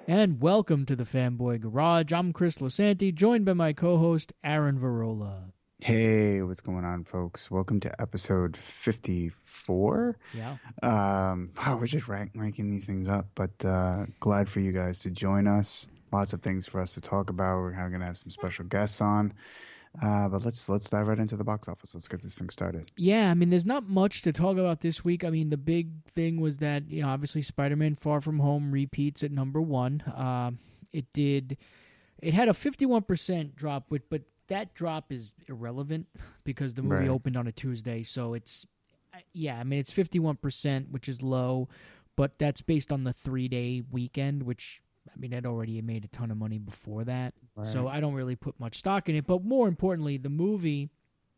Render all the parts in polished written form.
And welcome to the Fanboy Garage. I'm Chris Lasanti, joined by my co-host, Aaron Varola. Hey, what's going on, folks? Welcome to episode 54. Yeah. We're just ranking these things up, but glad for you guys to join us. Lots of things for us to talk about. We're going to have some special guests on. But let's dive right into the box office. Let's get this thing started. Yeah, I mean, there's not much to talk about this week. I mean, the big thing was that, obviously Spider-Man Far From Home repeats at number one. It had a 51% drop, but that drop is irrelevant because the movie opened on a Tuesday. So it's 51%, which is low, but that's based on the 3-day weekend, which, I mean, it already made a ton of money before that. Right. So I don't really put much stock in it. But more importantly, the movie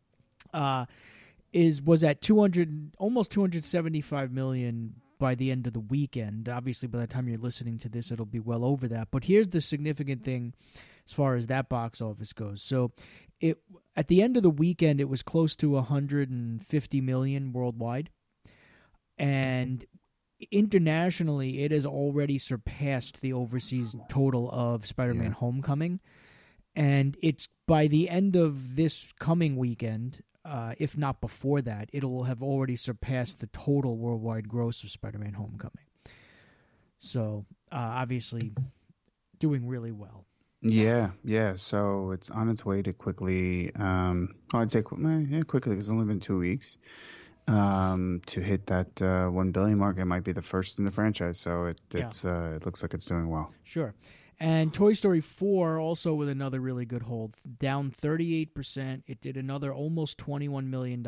was at almost $275 million by the end of the weekend. Obviously, by the time you're listening to this, it'll be well over that. But here's the significant thing as far as that box office goes. So at the end of the weekend, it was close to $150 million worldwide. And internationally, it has already surpassed the overseas total of Spider-Man Homecoming. And it's by the end of this coming weekend, if not before that, it'll have already surpassed the total worldwide gross of Spider-Man Homecoming. So, obviously, doing really well. Yeah. So it's on its way to quickly, I'd say quickly, because it's only been 2 weeks. To hit that 1 billion mark. It might be the first in the franchise, so it looks like it's doing well. Sure. And Toy Story 4 also with another really good hold, down 38%. It did another almost $21 million,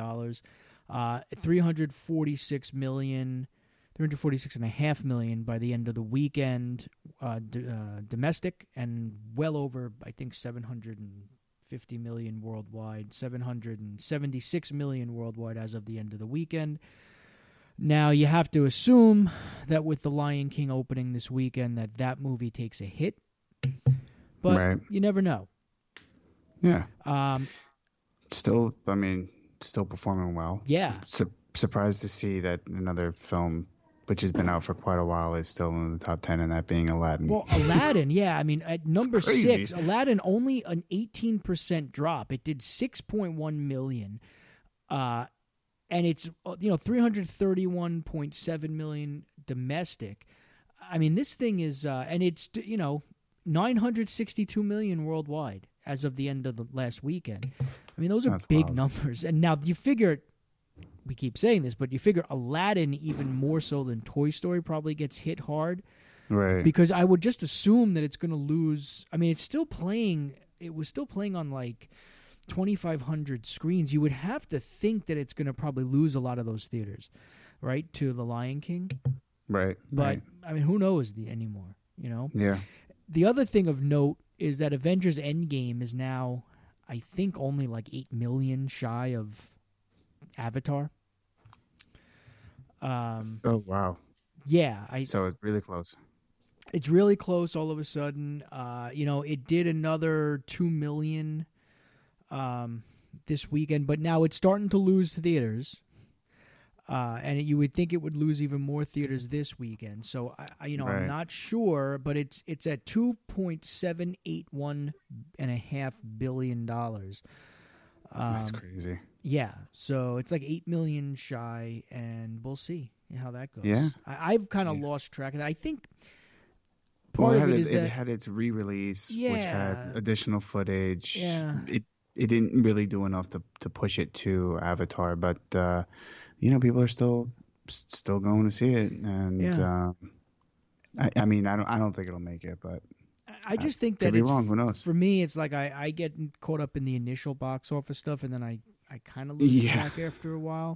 $346.5 million by the end of the weekend, domestic, and well over, I think, $750 million worldwide, $776 million worldwide as of the end of the weekend. Now, you have to assume that with The Lion King opening this weekend that movie takes a hit, but you never know. Yeah. Still performing well. Yeah. Surprised to see that another film, which has been out for quite a while, is still in the top 10, and that being Aladdin. Well, Aladdin, yeah. I mean, at number 6, Aladdin only an 18% drop. It did $6.1 million. And it's, $331.7 million domestic. I mean, this thing is, and it's, $962 million worldwide as of the end of the last weekend. I mean, those are big numbers. And now you figure, we keep saying this, but you figure Aladdin, even more so than Toy Story, probably gets hit hard. Right. Because I would just assume that it's going to lose. I mean, it was still playing on like 2,500 screens. You would have to think that it's going to probably lose a lot of those theaters, right, to The Lion King. Right. But, I mean, who knows anymore, Yeah. The other thing of note is that Avengers Endgame is now, I think, only like 8 million shy of Avatar. Oh, wow. Yeah. So it's really close. It's really close all of a sudden. It did another 2 million this weekend, but now it's starting to lose theaters. And you would think it would lose even more theaters this weekend. So I'm not sure, but it's at $2.781.5 billion. That's crazy. Yeah, so it's like 8 million shy, and we'll see how that goes. Yeah, I've kind of lost track of that. I think part of it is that it had its re-release, which had additional footage. Yeah, it didn't really do enough to push it to Avatar, but people are still going to see it, and I mean, I don't think it'll make it, but I just think that could be wrong. Who knows? For me, it's like I get caught up in the initial box office stuff, and then I kind of lose track after a while.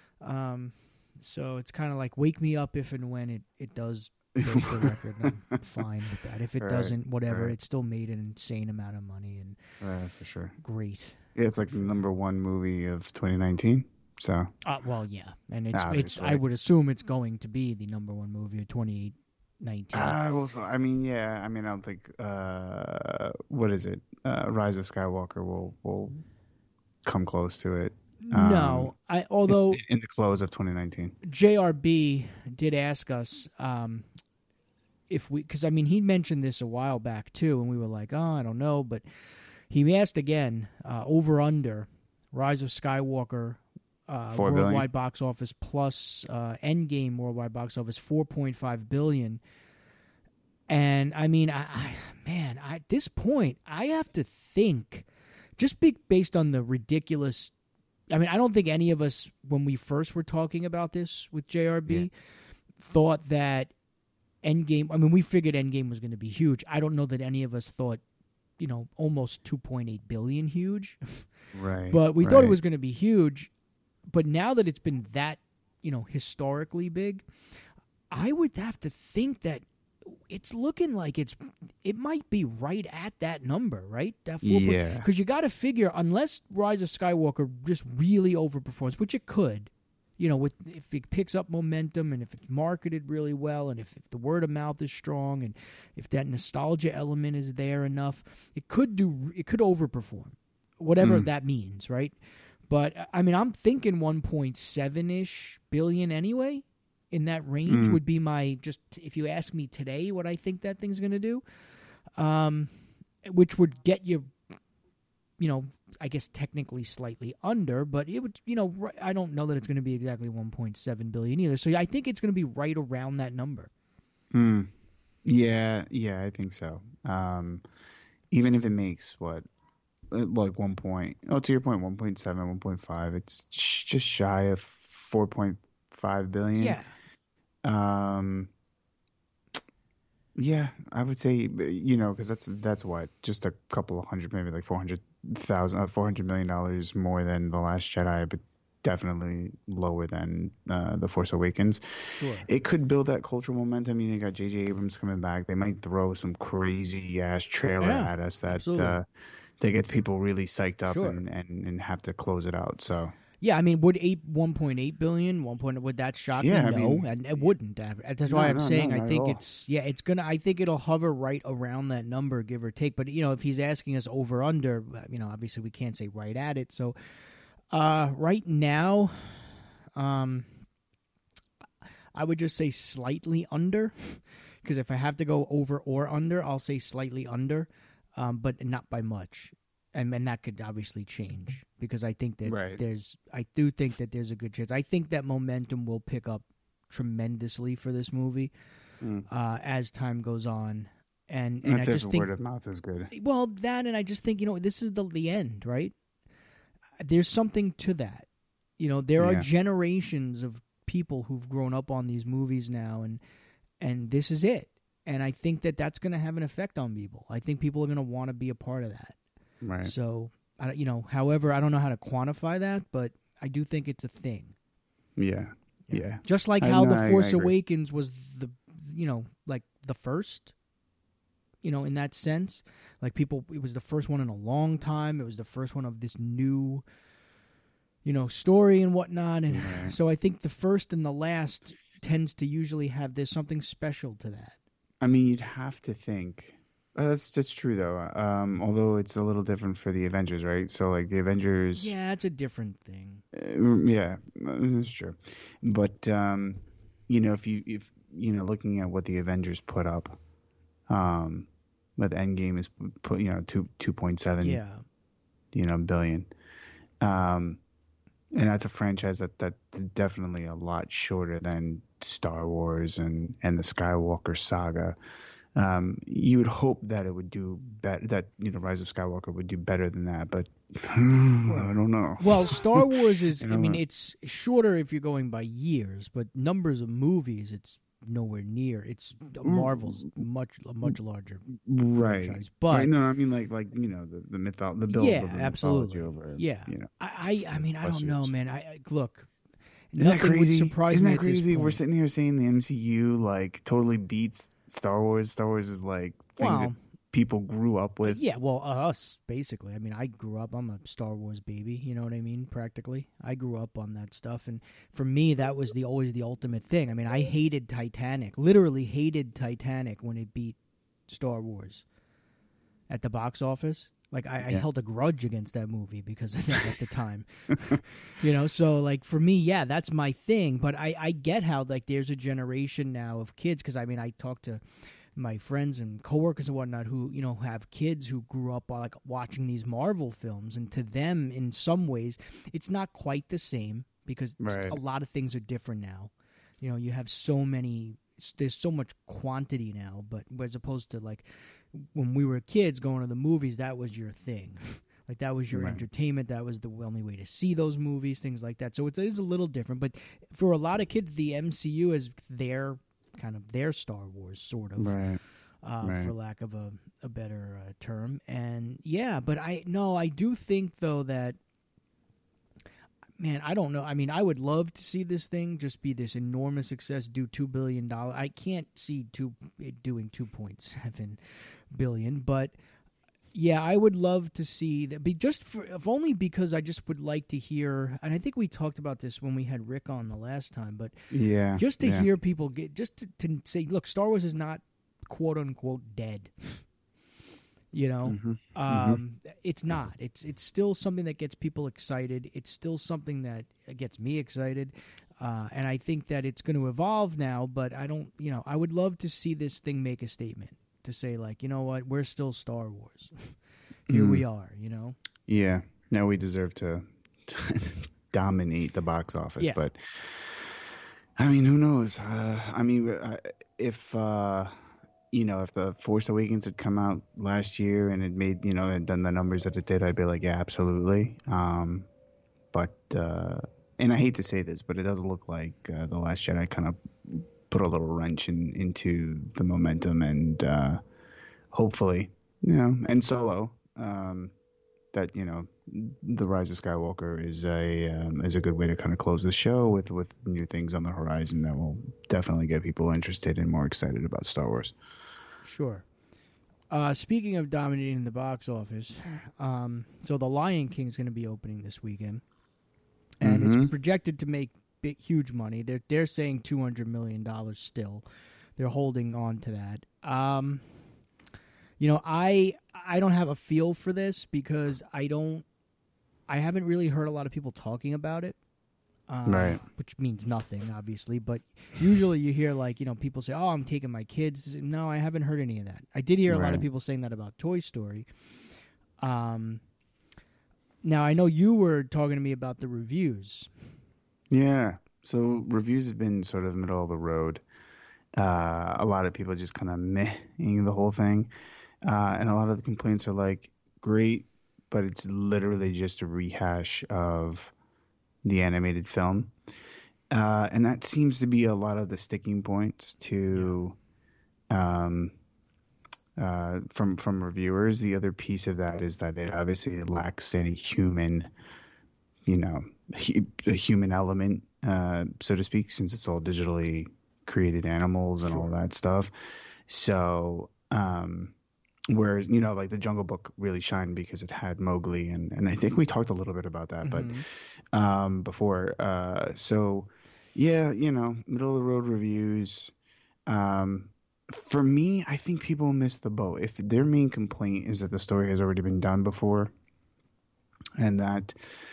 So it's kind of like wake me up if and when it does break the record. I'm fine with that. If it doesn't, whatever. It still made an insane amount of money, and for sure, great. Yeah, it's like the number one movie of 2019. So well, yeah, and it's I would assume it's going to be the number one movie of 2019. I don't think what is it? Rise of Skywalker will come close to it. No, although in the close of 2019, JRB did ask us, if we, because I mean, he mentioned this a while back too, and we were like, oh, I don't know, but he asked again, over under Rise of Skywalker, $4 billion. worldwide box office plus Endgame worldwide box office, $4.5 billion. And I mean, at this point, I have to think, just based on the ridiculous. I mean, I don't think any of us, when we first were talking about this with JRB, thought that Endgame. I mean, we figured Endgame was going to be huge. I don't know that any of us thought, almost 2.8 billion huge. Right. But we thought it was going to be huge. But now that it's been that, historically big, I would have to think that it's looking like it might be right at that number, right? That 4. Yeah. Because you got to figure, unless Rise of Skywalker just really overperforms, which it could, if it picks up momentum and if it's marketed really well and if the word of mouth is strong and if that nostalgia element is there enough, it could overperform, whatever that means, right? But I mean, I'm thinking 1.7-ish billion anyway. In that range would be my, just if you ask me today what I think that thing's going to do, which would get you, I guess technically slightly under, but it would, I don't know that it's going to be exactly 1.7 billion either. So I think it's going to be right around that number. Yeah, I think so. Even if it makes like 1 point, to your point, 1.7, 1.5, it's just shy of 4.5 billion. Yeah. Yeah, I would say, because that's what, just a couple of hundred, maybe like $400 million more than The Last Jedi, but definitely lower than The Force Awakens. Sure. It could build that cultural momentum. You got J.J. Abrams coming back. They might throw some crazy ass trailer at us that gets people really psyched up and have to close it out. So. Yeah, I mean, would 1.8 billion, would that shock me? No, and it wouldn't. That's why I'm saying I think it's gonna. I think it'll hover right around that number, give or take. But if he's asking us over under, obviously we can't say right at it. So, right now, I would just say slightly under, because if I have to go over or under, I'll say slightly under, but not by much. And that could obviously change because I think that I do think that there's a good chance. I think that momentum will pick up tremendously for this movie as time goes on. And I just think word of mouth is good. Well, that, and I just think, this is the end, right? There's something to that. There are generations of people who've grown up on these movies now, and this is it. And I think that that's going to have an effect on people. I think people are going to want to be a part of that. Right. So, however, I don't know how to quantify that, but I do think it's a thing. Yeah. Just like how The Force Awakens was like the first, in that sense. Like it was the first one in a long time. It was the first one of this new, story and whatnot. And so I think the first and the last tends to usually have there's something special to that. I mean, you'd have to think. That's true though. Although it's a little different for the Avengers, right? So like the Avengers. Yeah, it's a different thing. Yeah, that's true. But if looking at what the Avengers put up, with Endgame is put 2.7 billion. And that's a franchise that's definitely a lot shorter than Star Wars and the Skywalker saga. You would hope that it would do better, that Rise of Skywalker would do better than that, but I don't know. Well, Star Wars is, it's shorter if you're going by years, but numbers of movies, it's nowhere near. It's Marvel's a much larger franchise. But no, I mean like the mythology, the build of the mythology over. Yeah, I mean I don't know, man. Look. Isn't that crazy? Would surprise Isn't me that crazy? We're sitting here saying the MCU like totally beats Star Wars. Star Wars is like things that people grew up with. Yeah, well, us basically. I mean, I grew up. I'm a Star Wars baby. You know what I mean? Practically, I grew up on that stuff, and for me, that was always the ultimate thing. I mean, I hated Titanic. Literally hated Titanic when it beat Star Wars at the box office. Like, I held a grudge against that movie because of that at the time. So, like, for me, yeah, that's my thing. But I get how, like, there's a generation now of kids. Because, I mean, I talked to my friends and coworkers and whatnot who have kids who grew up like watching these Marvel films, and to them, in some ways, it's not quite the same because Right. a lot of things are different now. You have so many. There's so much quantity now, but as opposed to like when we were kids going to the movies, that was your thing. Like that was your Right. entertainment. That was the only way to see those movies, things like that. So it is a little different. But for a lot of kids, the MCU is their kind of their Star Wars, sort of, Right. Right. for lack of a better term. And yeah, but I do think though that, man, I don't know. I mean, I would love to see this thing just be this enormous success, do $2 billion. I can't see it doing 2.7 billion, but yeah, I would love to see that. Be just if only because I just would like to hear. And I think we talked about this when we had Rick on the last time. But Yeah. just to yeah. hear people to say, look, Star Wars is not quote unquote dead. It's not. It's still something that gets people excited. It's still something that gets me excited. And I think that it's going to evolve now. But I don't. I would love to see this thing make a statement. To say, like, you know what, we're still Star Wars. Here we are, Yeah. Now we deserve to dominate the box office, Yeah. but I mean, who knows? I mean, if if the Force Awakens had come out last year and it made had done the numbers that it did, I'd be like, yeah, absolutely. But and I hate to say this, but it does look like The Last Jedi kind of put a little wrench into the momentum, and hopefully, and Solo, that the Rise of Skywalker is a good way to kind of close the show with new things on the horizon that will definitely get people interested and more excited about Star Wars. Sure. Speaking of dominating the box office, so The Lion King is going to be opening this weekend, and it's projected to make huge money. They're saying $200 million still. They're holding on to that. I don't have a feel for this because I haven't really heard a lot of people talking about it. Right. Which means nothing, obviously. But usually you hear people say, "Oh, I'm taking my kids." No, I haven't heard any of that. I did hear a lot of people saying that about Toy Story. Now I know you were talking to me about the reviews. Yeah. So reviews have been sort of middle of the road. A lot of people just kind of meh-ing the whole thing. And a lot of the complaints are like, great, but it's literally just a rehash of the animated film. And that seems to be a lot of the sticking points to from reviewers. The other piece of that is that it obviously lacks any human, a human element, so to speak, since it's all digitally created animals and all that stuff. So, whereas, like the Jungle Book really shined because it had Mowgli, and I think we talked a little bit about that, but before. So, yeah, middle of the road reviews. For me, I think people miss the boat. If their main complaint is that the story has already been done before, and that,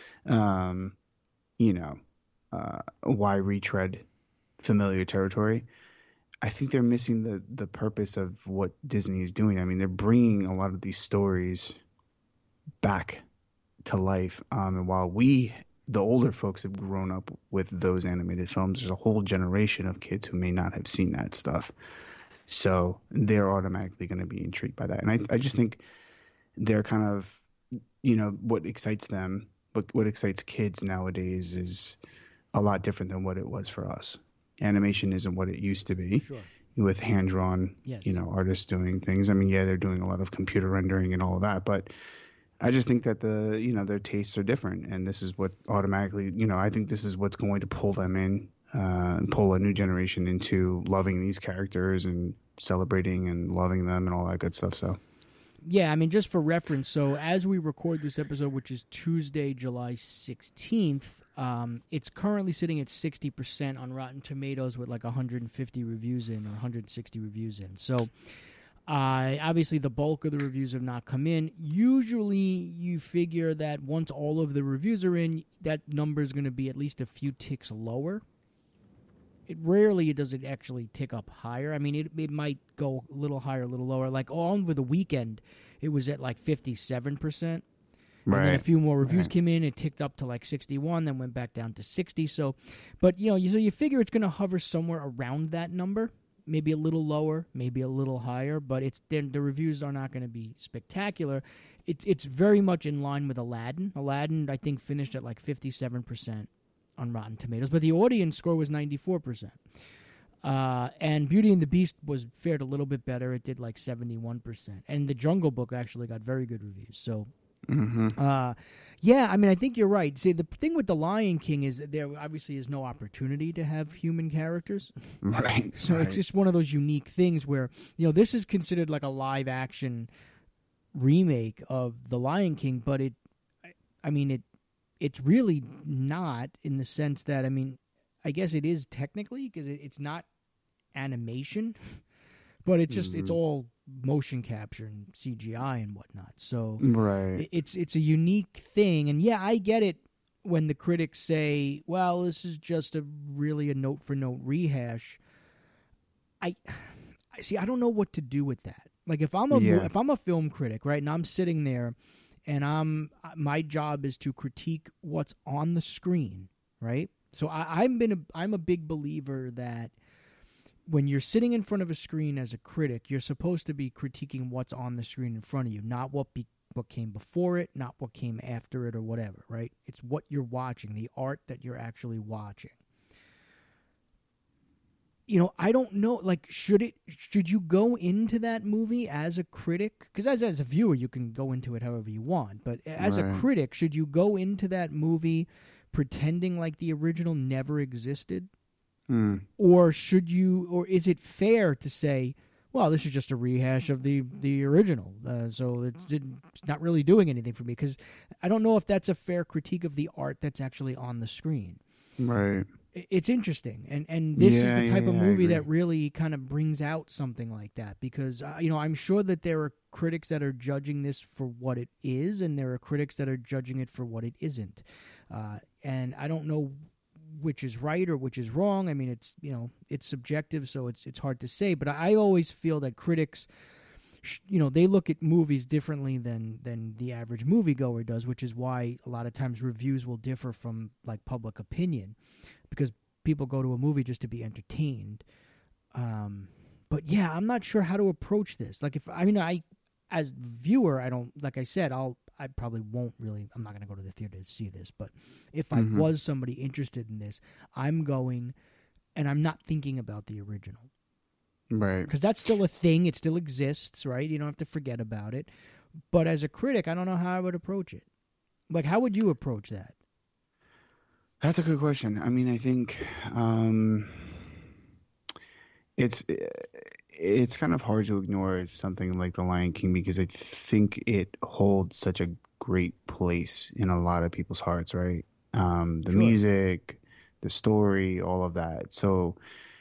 why retread familiar territory? I think they're missing the purpose of what Disney is doing. I mean, they're bringing a lot of these stories back to life. And while we, the older folks, have grown up with those animated films, there's a whole generation of kids who may not have seen that stuff. So they're automatically going to be intrigued by that. And I just think they're kind of, what excites them, what excites kids nowadays is a lot different than what it was for us. Animation isn't what it used to be. Sure. With hand-drawn, Yes. artists doing things. I mean, yeah, they're doing a lot of computer rendering and all of that, but I just think that their tastes are different, and this is what automatically, I think this is what's going to pull them in, and pull a new generation into loving these characters and celebrating and loving them and all that good stuff. So. Yeah, I mean, just for reference, so as we record this episode, which is Tuesday, July 16th, it's currently sitting at 60% on Rotten Tomatoes with like 150 reviews in or 160 reviews in. So obviously the bulk of the reviews have not come in. Usually you figure that once all of the reviews are in, that number is going to be at least a few ticks lower. it does it actually tick up higher. I mean, it might go a little higher, a little lower. Like all over the weekend, it was at like 57%. And then a few more reviews came in. It ticked up to like 61, then went back down to 60. So, but so you figure it's going to hover somewhere around that number, maybe a little lower, maybe a little higher. But the reviews are not going to be spectacular. It's very much in line with Aladdin. Aladdin, I think, finished at like 57% on Rotten Tomatoes, but the audience score was 94%. And Beauty and the Beast fared a little bit better. It did like 71%, and The Jungle Book actually got very good reviews. So. Yeah, I mean, I think you're right. See, the thing with The Lion King is that there obviously is no opportunity to have human characters. Right. So it's just one of those unique things where, this is considered like a live action remake of The Lion King, but it's really not, in the sense that, I mean, I guess it is technically, because it's not animation, but it's just, it's all motion capture and CGI and whatnot. So it's a unique thing. And yeah, I get it when the critics say, well, this is just really a note for note rehash. I see, I don't know what to do with that. Like if I'm a film critic, right, and I'm sitting there and my job is to critique what's on the screen, right? So I'm a big believer that when you're sitting in front of a screen as a critic, you're supposed to be critiquing what's on the screen in front of you, not what came before it, not what came after it or whatever, right? It's what you're watching, the art that you're actually watching. I don't know, like, should you go into that movie as a critic? Because as a viewer, you can go into it however you want, but as a critic, should you go into that movie pretending like the original never existed? Or is it fair to say, well, this is just a rehash of the original, so it's not really doing anything for me? Because I don't know if that's a fair critique of the art that's actually on the screen. Right. It's interesting, and this is the type of movie that really kind of brings out something like that, because I'm sure that there are critics that are judging this for what it is, and there are critics that are judging it for what it isn't, and I don't know which is right or which is wrong. I mean, it's subjective, so it's hard to say. But I always feel that critics, they look at movies differently than the average moviegoer does, which is why a lot of times reviews will differ from like public opinion, because people go to a movie just to be entertained. But yeah, I'm not sure how to approach this. Like as viewer, I don't, like I said, I probably won't really, I'm not going to go to the theater to see this, but if I was somebody interested in this, I'm going, and I'm not thinking about the original. Right. Because that's still a thing. It still exists, right? You don't have to forget about it. But as a critic, I don't know how I would approach it. Like, how would you approach that? That's a good question. I mean, I think it's kind of hard to ignore something like The Lion King, because I think it holds such a great place in a lot of people's hearts, right? The music, the story, all of that. So,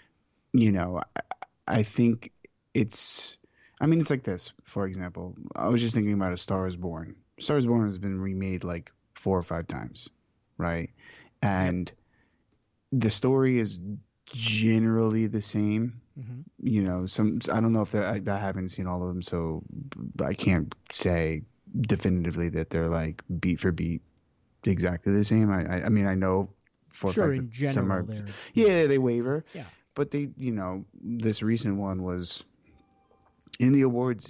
I think it's like this. For example, I was just thinking about A Star is Born. A Star is Born has been remade like 4 or 5 times, right? And the story is generally the same. I don't know if I haven't seen all of them, so I can't say definitively that they're like beat for beat exactly the same. I mean, I know for sure, a fact in general, they waver. Yeah, but they, this recent one was in the awards,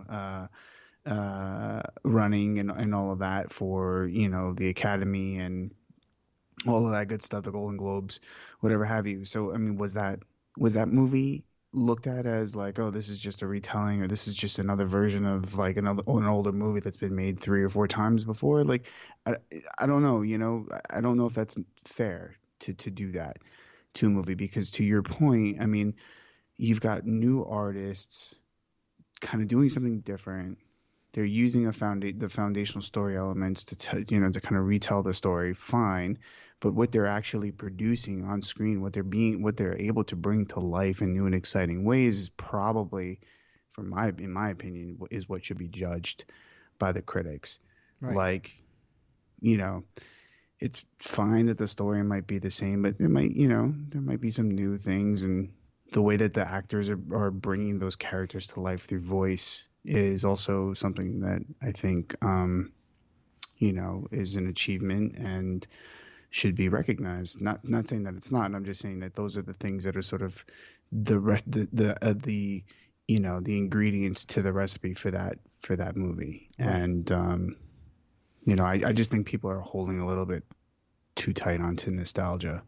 running and all of that for the Academy and all of that good stuff, the Golden Globes, whatever have you. So I mean, was that movie looked at as like, oh, this is just a retelling, or this is just another version of like an older movie that's been made 3 or 4 times before? Like, I don't know, I don't know if that's fair to do that to a movie, because to your point, I mean, you've got new artists kind of doing something different. They're using the foundational story elements to to kind of retell the story, fine. But what they're actually producing on screen, what they're able to bring to life in new and exciting ways, is probably, in my opinion, is what should be judged by the critics. Right. Like, it's fine that the story might be the same, but it might, there might be some new things, and the way that the actors are bringing those characters to life through voice is also something that I think, is an achievement and should be recognized. Not saying that it's not. I'm just saying that those are the things that are sort of the rest, the the ingredients to the recipe for that movie. Right. And I just think people are holding a little bit too tight onto nostalgia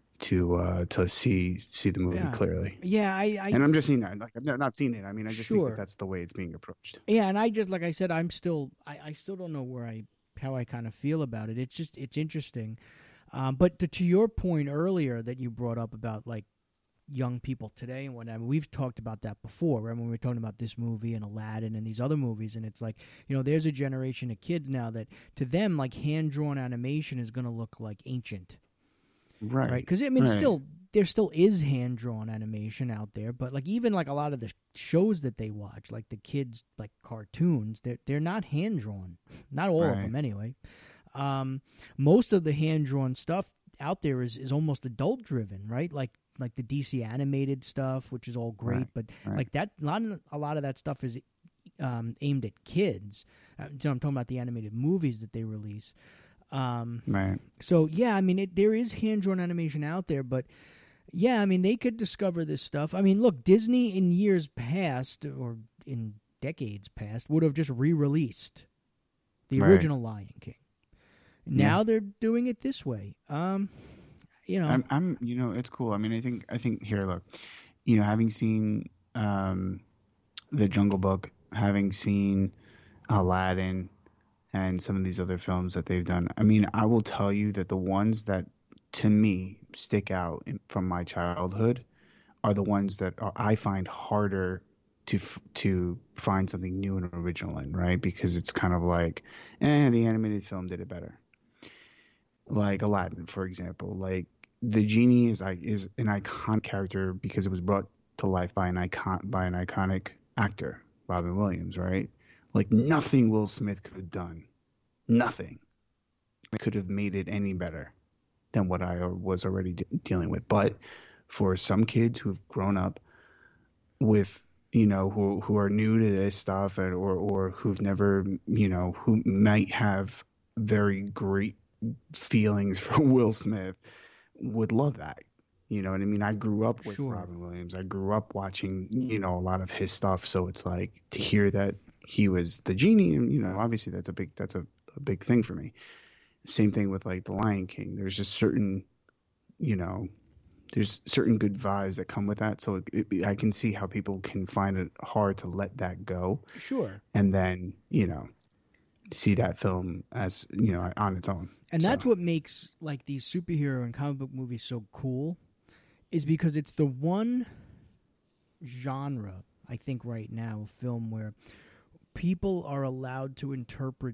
to see the movie clearly. Yeah, and I'm just seeing that. Like, I've not seen it. I mean, I just think that that's the way it's being approached. Yeah, and I just, like I said, I still don't know how I kind of feel about it. It's interesting. But to your point earlier that you brought up about like young people today and whatnot, we've talked about that before, right? When we were talking about this movie and Aladdin and these other movies, and it's like, there's a generation of kids now that to them, like, hand-drawn animation is going to look like ancient. Right. Because, I mean, there still is hand-drawn animation out there, but, like, even, like, a lot of the shows that they watch, like the kids, like, cartoons, they're not hand-drawn. Not all of them, anyway. Most of the hand-drawn stuff out there is almost adult-driven, right? Like the DC animated stuff, which is all great, but like that, a lot of that stuff is aimed at kids. I'm talking about the animated movies that they release. Right. So yeah, I mean, there is hand-drawn animation out there, but yeah, I mean, they could discover this stuff. I mean, look, Disney in years past or in decades past would have just re-released the original Lion King. Now they're doing it this way. I'm it's cool. I mean, I think here, look, having seen The Jungle Book, having seen Aladdin and some of these other films that they've done, I mean, I will tell you that the ones that to me stick out from my childhood are the ones that I find harder to find something new and original in, right? Because it's kind of like, the animated film did it better. Like Aladdin, for example, like the genie is an iconic character because it was brought to life by an iconic actor, Robin Williams, right? Like nothing Will Smith could have done, nothing could have made it any better than what I was already dealing with. But for some kids who've grown up with, who are new to this stuff or who've never, who might have very great feelings for Will Smith, would love that. You know what I mean? I grew up with Robin Williams. I grew up watching, a lot of his stuff. So it's like to hear that he was the genie, and obviously that's a big thing for me. Same thing with like The Lion King. There's just certain, there's certain good vibes that come with that. So I can see how people can find it hard to let that go. Sure. And then, see that film as on its own. And that's what makes like these superhero and comic book movies so cool, is because it's the one genre, I think right now, film where people are allowed to interpret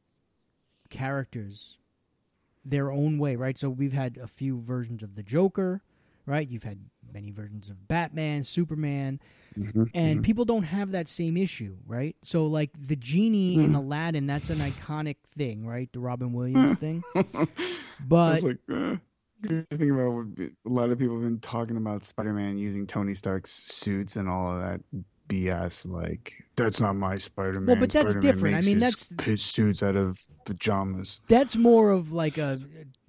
characters their own way, right? So we've had a few versions of the Joker, right? You've had many versions of Batman, Superman, and people don't have that same issue, right? So, like, the genie in Aladdin, that's an iconic thing, right? The Robin Williams thing. But I think about what a lot of people have been talking about Spider-Man using Tony Stark's suits and all of that BS. Like, that's not my Spider-Man. Well, but that's Spider-Man different. I makes mean, his suits out of pajamas. That's more of like a,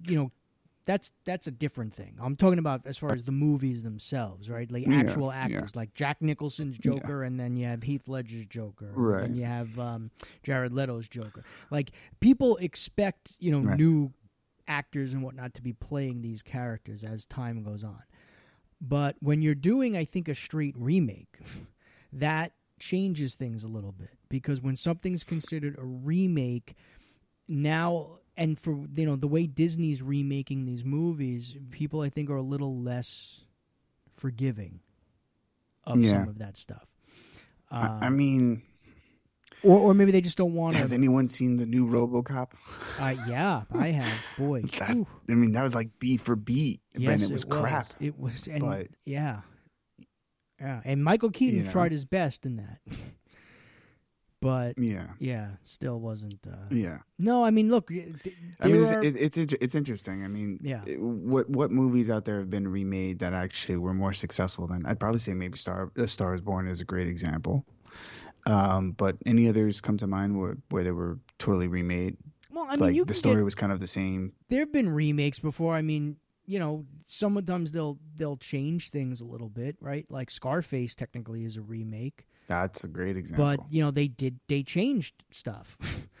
that's a different thing. I'm talking about as far as the movies themselves, right? Like actual actors, like Jack Nicholson's Joker, and then you have Heath Ledger's Joker, right? And you have Jared Leto's Joker. Like, people expect, new actors and whatnot to be playing these characters as time goes on. But when you're doing, I think, a straight remake, that changes things a little bit, because when something's considered a remake now. And for, the way Disney's remaking these movies, people, I think, are a little less forgiving of some of that stuff. I mean... Or maybe they just don't want to... Has anyone seen the new RoboCop? Yeah, I have. Boy. That was like beat for beat. Yes, and it was crap. It was... Yeah. And Michael Keaton tried his best in that. But Yeah. yeah, still wasn't. Yeah. No, I mean, look, I mean, there are. it's interesting. I mean, Yeah. what movies out there have been remade that actually were more successful than? I'd probably say maybe A Star Is Born is a great example. But any others come to mind where they were totally remade? Well, I mean, Like you the can story get. was kind of the same. There have been remakes before. I mean, sometimes they'll change things a little bit, right? Like Scarface technically is a remake, That's a great but example. they changed stuff.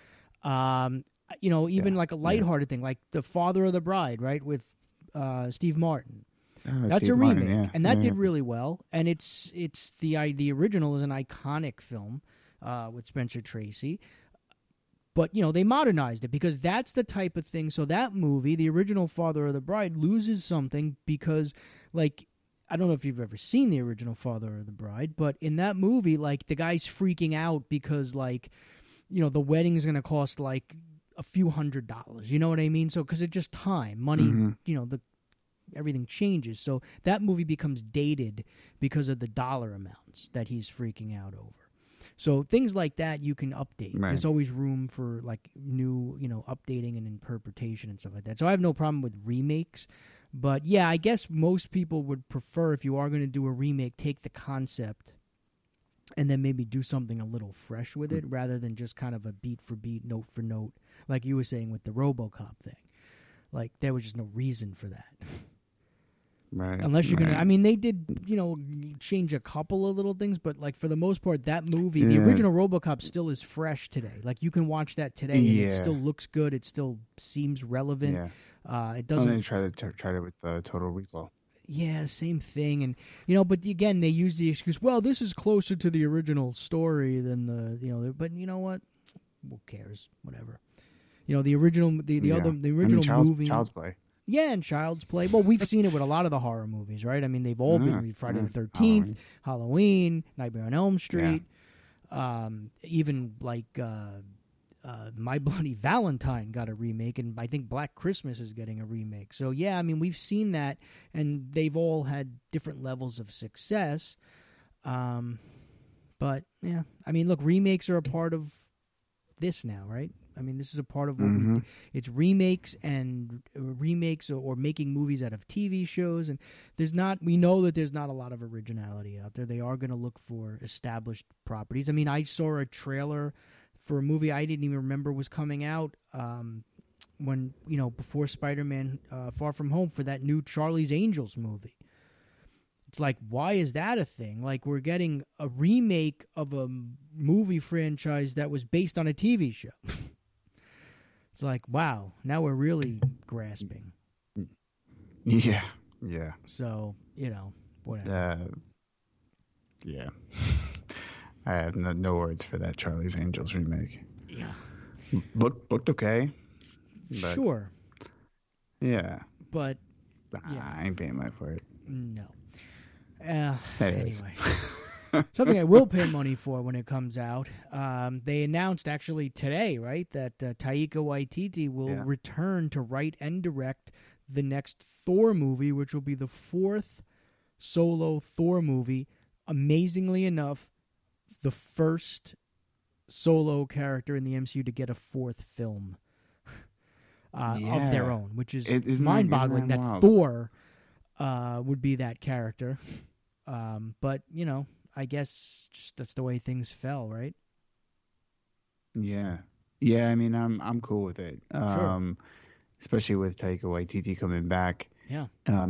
Even Yeah. like a Yeah. lighthearted thing, like The Father of the Bride, right, with Steve Martin. That's a Steve Martin, remake, yeah. and that Yeah, did yeah. really well. And the original is an iconic film with Spencer Tracy. But they modernized it because that's the type of thing. So that movie, the original Father of the Bride, loses something because, like, I don't know if you've ever seen the original Father of the Bride, but in that movie, like, the guy's freaking out because, like, the wedding is going to cost like a few $100s. You know what I mean? So because it's just time, money. Mhm. Everything changes. So that movie becomes dated because of the dollar amounts that he's freaking out over. So things like that you can update. Right. There's always room for like new, updating and interpretation and stuff like that. So I have no problem with remakes. But yeah, I guess most people would prefer, if you are going to do a remake, take the concept and then maybe do something a little fresh with it rather than just kind of a beat for beat, note for note, like you were saying with the RoboCop thing. Like there was just no reason for that. Right. Unless you're right. I mean, they did, change a couple of little things, but like for the most part, that movie, the Yeah. original RoboCop, still is fresh today. Like you can watch that today, and it still looks good. It still seems relevant. Yeah. It And doesn't. then try it with Total Recall. Yeah, same thing, and but again, they use the excuse. Well, this is closer to the original story than but you know what? Who cares? Whatever. The original, the original movie. Child's Play. Yeah, and Child's Play. Well, we've seen it with a lot of the horror movies, right? I mean, they've all been Friday the 13th, Halloween, Nightmare on Elm Street, even like My Bloody Valentine got a remake, and I think Black Christmas is getting a remake. So, yeah, I mean, we've seen that, and they've all had different levels of success. But, yeah, I mean, look, remakes are a part of this now, right? I mean, this is a part of what we do. It's remakes or making movies out of TV shows. And we know that there's not a lot of originality out there. They are going to look for established properties. I mean, I saw a trailer for a movie I didn't even remember was coming out when, before Spider-Man Far From Home, for that new Charlie's Angels movie. It's like, why is that a thing? Like, we're getting a remake of a movie franchise that was based on a TV show. It's like, wow, now we're really grasping. Yeah. Yeah. So, whatever. Yeah. I have no words for that Charlie's Angels remake. Yeah. Looked okay. But, Sure. Yeah. But, I ain't paying money for it. No. Anyways. Anyway. Something I will pay money for when it comes out. They announced actually today, right, that Taika Waititi will return to write and direct the next Thor movie, which will be the 4th solo Thor movie. Amazingly enough, the first solo character in the MCU to get a 4th film of their own, which is mind-boggling that Thor would be that character. But, I guess just that's the way things fell, right? Yeah. Yeah, I mean, I'm cool with it. Sure. Especially with Taika Waititi coming back. Yeah.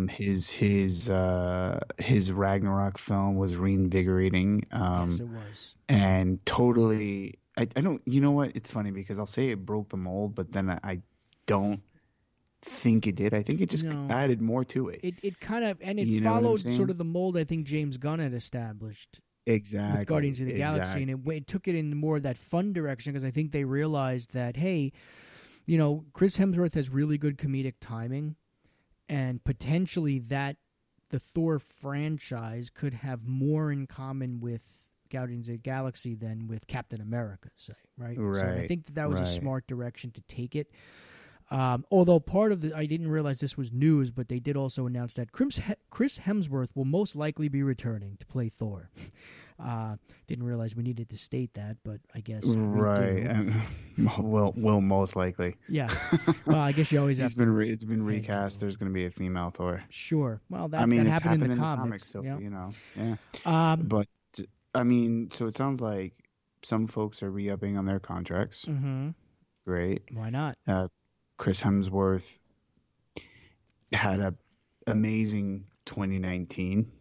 His Ragnarok film was reinvigorating. Yes, it was. And totally, I don't, you know what? It's funny because I'll say it broke the mold, but then I don't think it did. I think it just added more to it. It kind of, and it followed sort of the mold I think James Gunn had established. Exactly. With Guardians of the Galaxy, and it took it in more of that fun direction because I think they realized that, hey, Chris Hemsworth has really good comedic timing, and potentially that the Thor franchise could have more in common with Guardians of the Galaxy than with Captain America, say, right? So I think that was a smart direction to take it. Although part of I didn't realize this was news, but they did also announce that Chris Hemsworth will most likely be returning to play Thor. Didn't realize we needed to state that, but I guess right, we do. and will most likely. Yeah. Well, I guess you always have to. It's been recast. There's going to be a female Thor. Sure. Well, that, I mean, that it's happened in the comics. so Yeah. yeah. But I mean, so it sounds like some folks are re-upping on their contracts. Mm-hmm. Great. Why not? Chris Hemsworth had a amazing 2019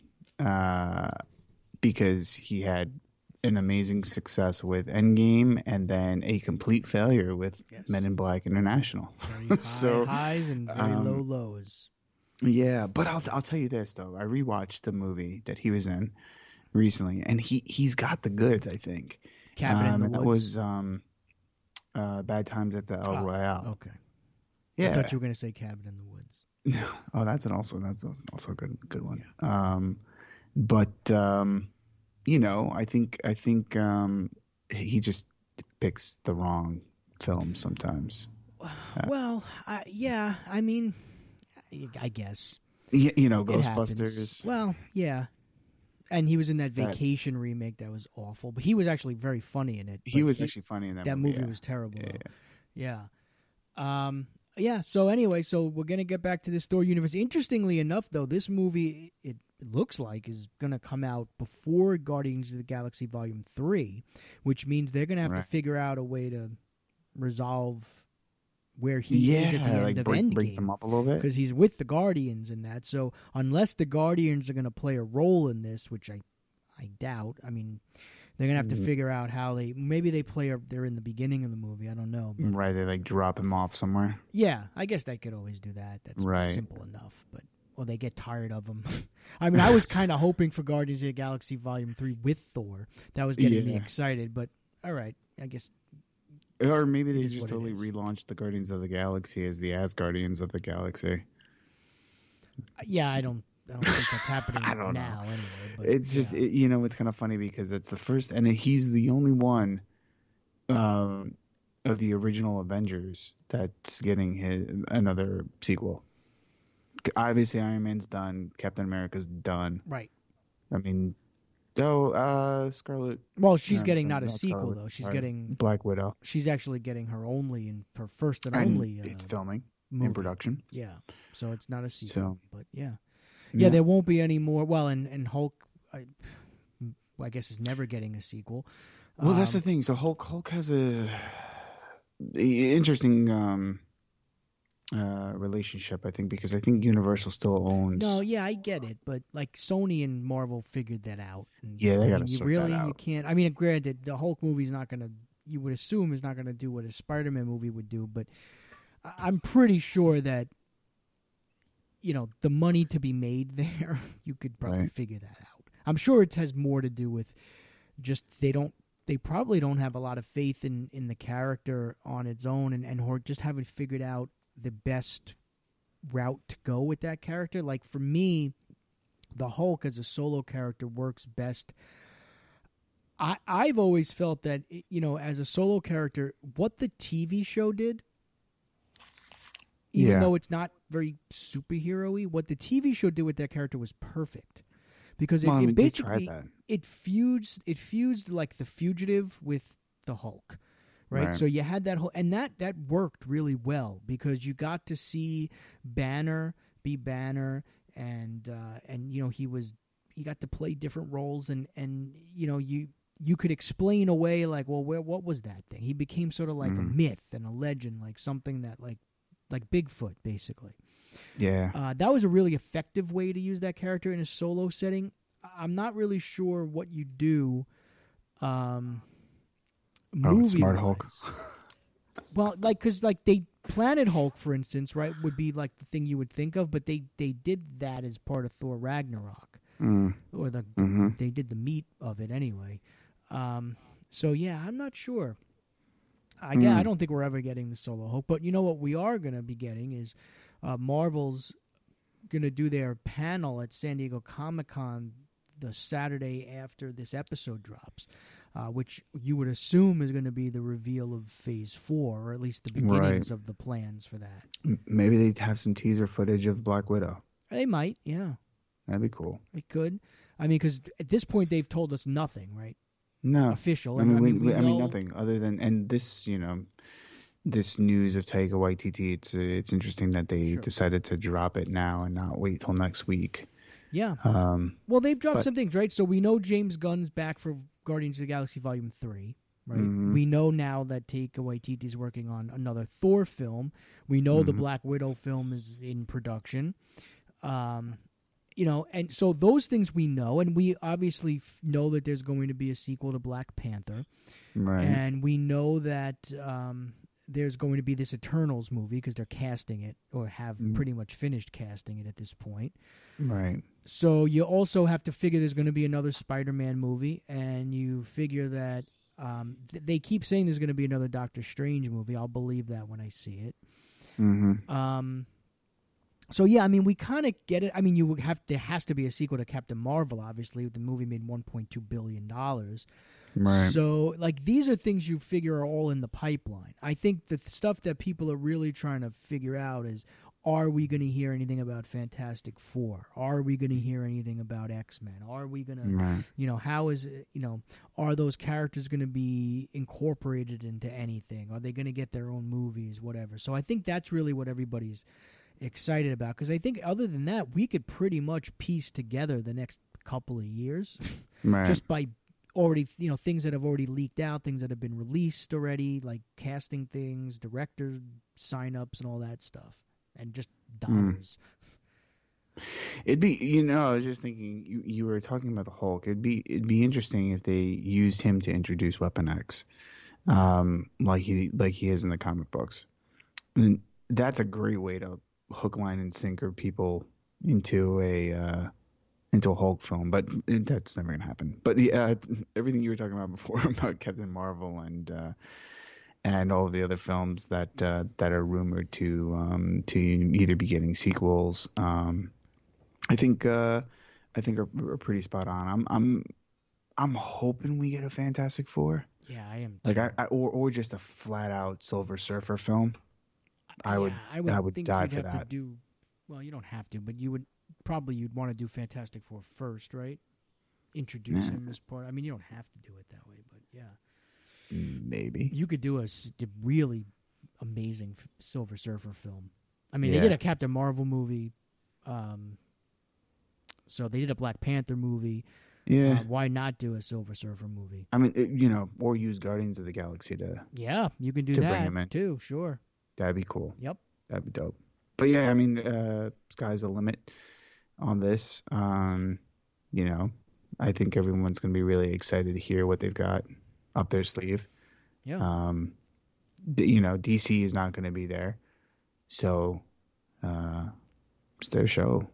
because he had an amazing success with Endgame and then a complete failure with Men in Black International. Very highs and very low lows. Yeah, but I'll tell you this though. I rewatched the movie that he was in recently, and he's got the goods. I think. Cabin in the Woods. That was Bad Times at the El Royale. Okay. Yeah. I thought you were going to say Cabin in the Woods. Oh, that's also a good one. Yeah. But I think he just picks the wrong film sometimes. Well, yeah, I mean, I guess. Yeah, Ghostbusters. Well, yeah. And he was in that Vacation remake that was awful, but he was actually very funny in it. He was actually funny in that movie. That movie was terrible. Yeah. Yeah. So anyway, we're gonna get back to this Thor universe. Interestingly enough, though, this movie it looks like is gonna come out before Guardians of the Galaxy Volume 3, which means they're gonna have to figure out a way to resolve where he is at the end of Endgame. Break them up a little bit. Because he's with the Guardians in that. So unless the Guardians are going to play a role in this, which I doubt, I mean, they're going to have to figure out how maybe they're in the beginning of the movie. I don't know. But, right, they drop him off somewhere. Yeah, I guess they could always do that. That's simple enough. Or they get tired of him. I mean, I was kind of hoping for Guardians of the Galaxy Volume 3 with Thor. That was getting me excited. But all right, I guess. Or maybe they just totally relaunched the Guardians of the Galaxy as the Asgardians of the Galaxy. Yeah, I don't think that's happening now anyway. But, it's just, it's kind of funny because it's the first, and he's the only one of the original Avengers that's getting another sequel. Obviously, Iron Man's done. Captain America's done. Right. I mean... Scarlet. Well, she's getting not a sequel Scarlet, though. She's getting Black Widow. She's actually getting her first and only. It's filming movie. In production. Yeah, so it's not a sequel, but yeah, there won't be any more. Well, and Hulk, I guess is never getting a sequel. Well, that's the thing. So Hulk has a interesting relationship, I think, because I think Universal still owns. No, yeah, I get it, but like Sony and Marvel figured that out. And, they got to sort that out. You can't. I mean, granted, the Hulk movie's not gonna. You would assume is not gonna do what a Spider-Man movie would do, but I'm pretty sure that the money to be made there, you could probably figure that out. I'm sure it has more to do with just they probably don't have a lot of faith in the character on its own, and just haven't figured out the best route to go with that character. Like for me, the Hulk as a solo character works best. I've always felt that as a solo character, what the TV show did, even though it's not very superhero-y, what the TV show did with that character was perfect. Because it basically it fused like the Fugitive with the Hulk. Right, so you had that whole, and that worked really well because you got to see Banner be Banner, and he got to play different roles, and you could explain away like, well, what was that thing? He became sort of like a myth and a legend, like something that like Bigfoot basically. Yeah, that was a really effective way to use that character in a solo setting. I'm not really sure what you do. Smart Hulk. Well, because they Planet Hulk, for instance, right, would be like the thing you would think of, but they did that as part of Thor Ragnarok, or they did the meat of it anyway. So yeah, I'm not sure. I don't think we're ever getting the solo Hulk, but you know what we are going to be getting is Marvel's going to do their panel at San Diego Comic-Con the Saturday after this episode drops. which you would assume is going to be the reveal of Phase 4, or at least the beginnings of the plans for that. Maybe they'd have some teaser footage of Black Widow. They might, yeah. That'd be cool. It could. I mean, because at this point they've told us nothing, right? No. Official. I mean, we know nothing other than, and this, this news of Taika Waititi, it's interesting that they decided to drop it now and not wait till next week. Yeah. Well, they've dropped some things, right? So we know James Gunn's back for Guardians of the Galaxy Volume 3, right? Mm-hmm. We know now that Taika Waititi's working on another Thor film. We know the Black Widow film is in production. And so those things we know, and we obviously know that there's going to be a sequel to Black Panther. Right. And we know that there's going to be this Eternals movie because they're casting it, or have pretty much finished casting it at this point. Right. So you also have to figure there's going to be another Spider-Man movie, and you figure that they keep saying there's going to be another Doctor Strange movie. I'll believe that when I see it. Mm-hmm. So yeah, I mean, we kind of get it. I mean, there has to be a sequel to Captain Marvel. Obviously, the movie made $1.2 billion. Right. So, like, these are things you figure are all in the pipeline. I think the stuff that people are really trying to figure out is, are we going to hear anything about Fantastic Four? Are we going to hear anything about X-Men? Are we going to, how is, are those characters going to be incorporated into anything? Are they going to get their own movies, whatever? So I think that's really what everybody's excited about, because I think other than that, we could pretty much piece together the next couple of years just by already, things that have already leaked out, things that have been released already, like casting things, director sign-ups, and all that stuff, and just dollars. It'd be, I was just thinking, you were talking about the Hulk. It'd be interesting if they used him to introduce Weapon X, like he is in the comic books. And that's a great way to hook, line, and sinker people into a Hulk film, but that's never gonna happen. But yeah, everything you were talking about before about Captain Marvel and all of the other films that are rumored to either be getting sequels, I think are pretty spot on. I'm hoping we get a Fantastic Four. Yeah, I am. Like or just a flat out Silver Surfer film. I would die for that. Well, you don't have to, but you'd want to do Fantastic Four first, right? Introduce him as part. I mean, you don't have to do it that way, but yeah, maybe you could do a really amazing Silver Surfer film. I mean, they did a Captain Marvel movie, so they did a Black Panther movie. Yeah, why not do a Silver Surfer movie? I mean, or use Guardians of the Galaxy to. Yeah, you can do to that bring him in too. Sure, that'd be cool. Yep, that'd be dope. But yeah, I mean, sky's the limit on this. I think everyone's going to be really excited to hear what they've got up their sleeve. Yeah. DC is not going to be there, so it's their show.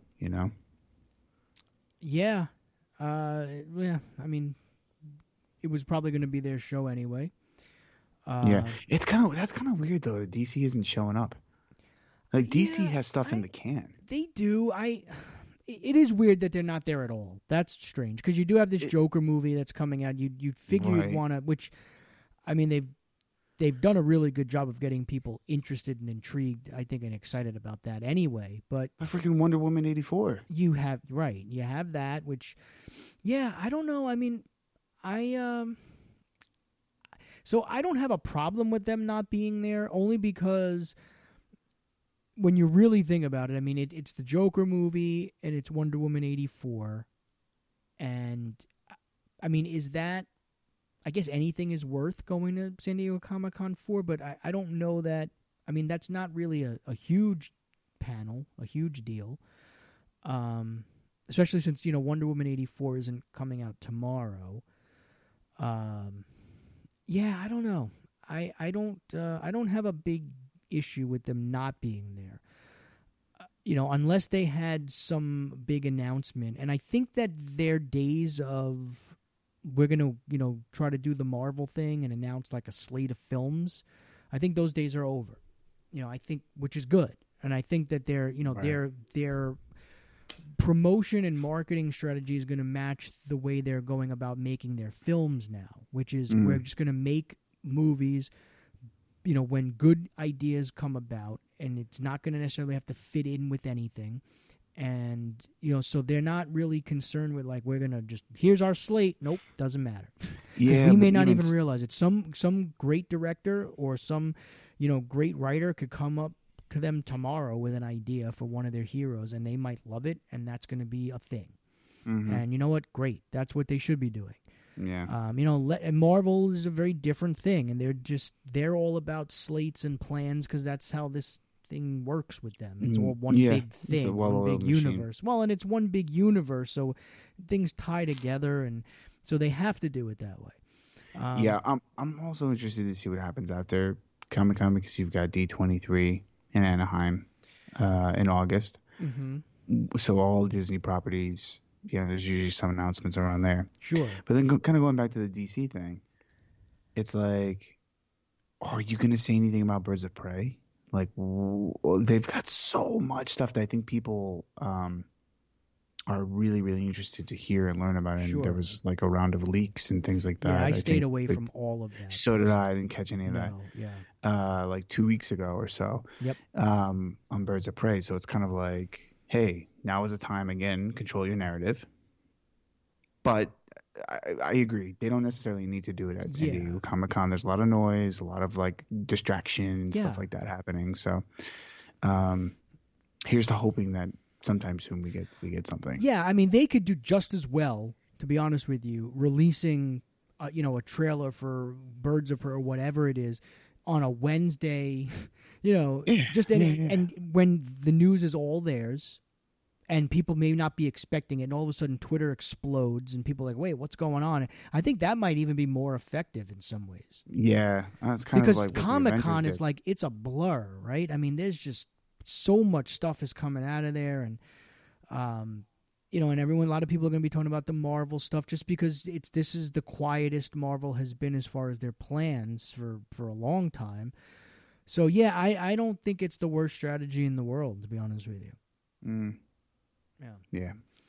Yeah. Yeah. I mean, it was probably going to be their show anyway. Yeah, that's kind of weird though. DC isn't showing up. Like DC has stuff in the can. They do. It is weird that they're not there at all. That's strange because you do have this Joker movie that's coming out. You'd figure you'd want to, which, I mean, they've done a really good job of getting people interested and intrigued, I think, and excited about that anyway. But freaking Wonder Woman 84. You have that, which, yeah, I don't know. I mean, so I don't have a problem with them not being there, only because when you really think about it, I mean, it's the Joker movie and it's Wonder Woman 84. And, I mean, is that, I guess anything is worth going to San Diego Comic-Con for, but I don't know that, I mean, that's not really a huge panel, a huge deal. Especially since, Wonder Woman 84 isn't coming out tomorrow. Yeah, I don't know. I don't have a big issue with them not being there. Unless they had some big announcement. And I think that their days of we're going to, try to do the Marvel thing and announce like a slate of films, I think those days are over. I think, which is good. And I think that they're promotion and marketing strategy is going to match the way they're going about making their films now, which is we're just going to make movies, when good ideas come about, and it's not going to necessarily have to fit in with anything. And, so they're not really concerned with, like, we're going to just, here's our slate. Nope, doesn't matter. Yeah, we may not even realize it. Some great director or some, great writer could come up to them tomorrow with an idea for one of their heroes, and they might love it, and that's going to be a thing. And you know what? Great. That's what they should be doing. Yeah. And Marvel is a very different thing, and they're all about slates and plans because that's how this thing works with them. It's all one big thing, one big universe. Well, and it's one big universe, so things tie together, and so they have to do it that way. I'm also interested to see what happens after Comic-Con because you've got D23 in Anaheim in August. So all Disney properties, there's usually some announcements around there. Sure. But then kind of going back to the DC thing, it's like, are you going to say anything about Birds of Prey? Like, they've got so much stuff that I think people are really, really interested to hear and learn about. And Sure. there was like a round of leaks and things like that. Yeah, I stayed away from all of that. So did I. I didn't catch any of that. Yeah. Like 2 weeks ago or so. Yep. On Birds of Prey. So it's kind of like, hey, now is the time again. Control your narrative. But I agree. They don't necessarily need to do it at San Diego Comic-Con. There's a lot of noise, a lot of like distraction and stuff like that happening. So here's to hoping that sometime soon we get something. Yeah, I mean, they could do just as well, to be honest with you, releasing a trailer for Birds of Prey or whatever it is on a Wednesday, and when the news is all theirs. And people may not be expecting it, and all of a sudden Twitter explodes, and people are like, wait, what's going on? I think that might even be more effective in some ways. Yeah. That's kind because of like Comic-Con is like, it's a blur, right? I mean, there's just so much stuff is coming out of there, and, and a lot of people are going to be talking about the Marvel stuff just because this is the quietest Marvel has been as far as their plans for a long time. So, yeah, I don't think it's the worst strategy in the world, to be honest with you. Yeah.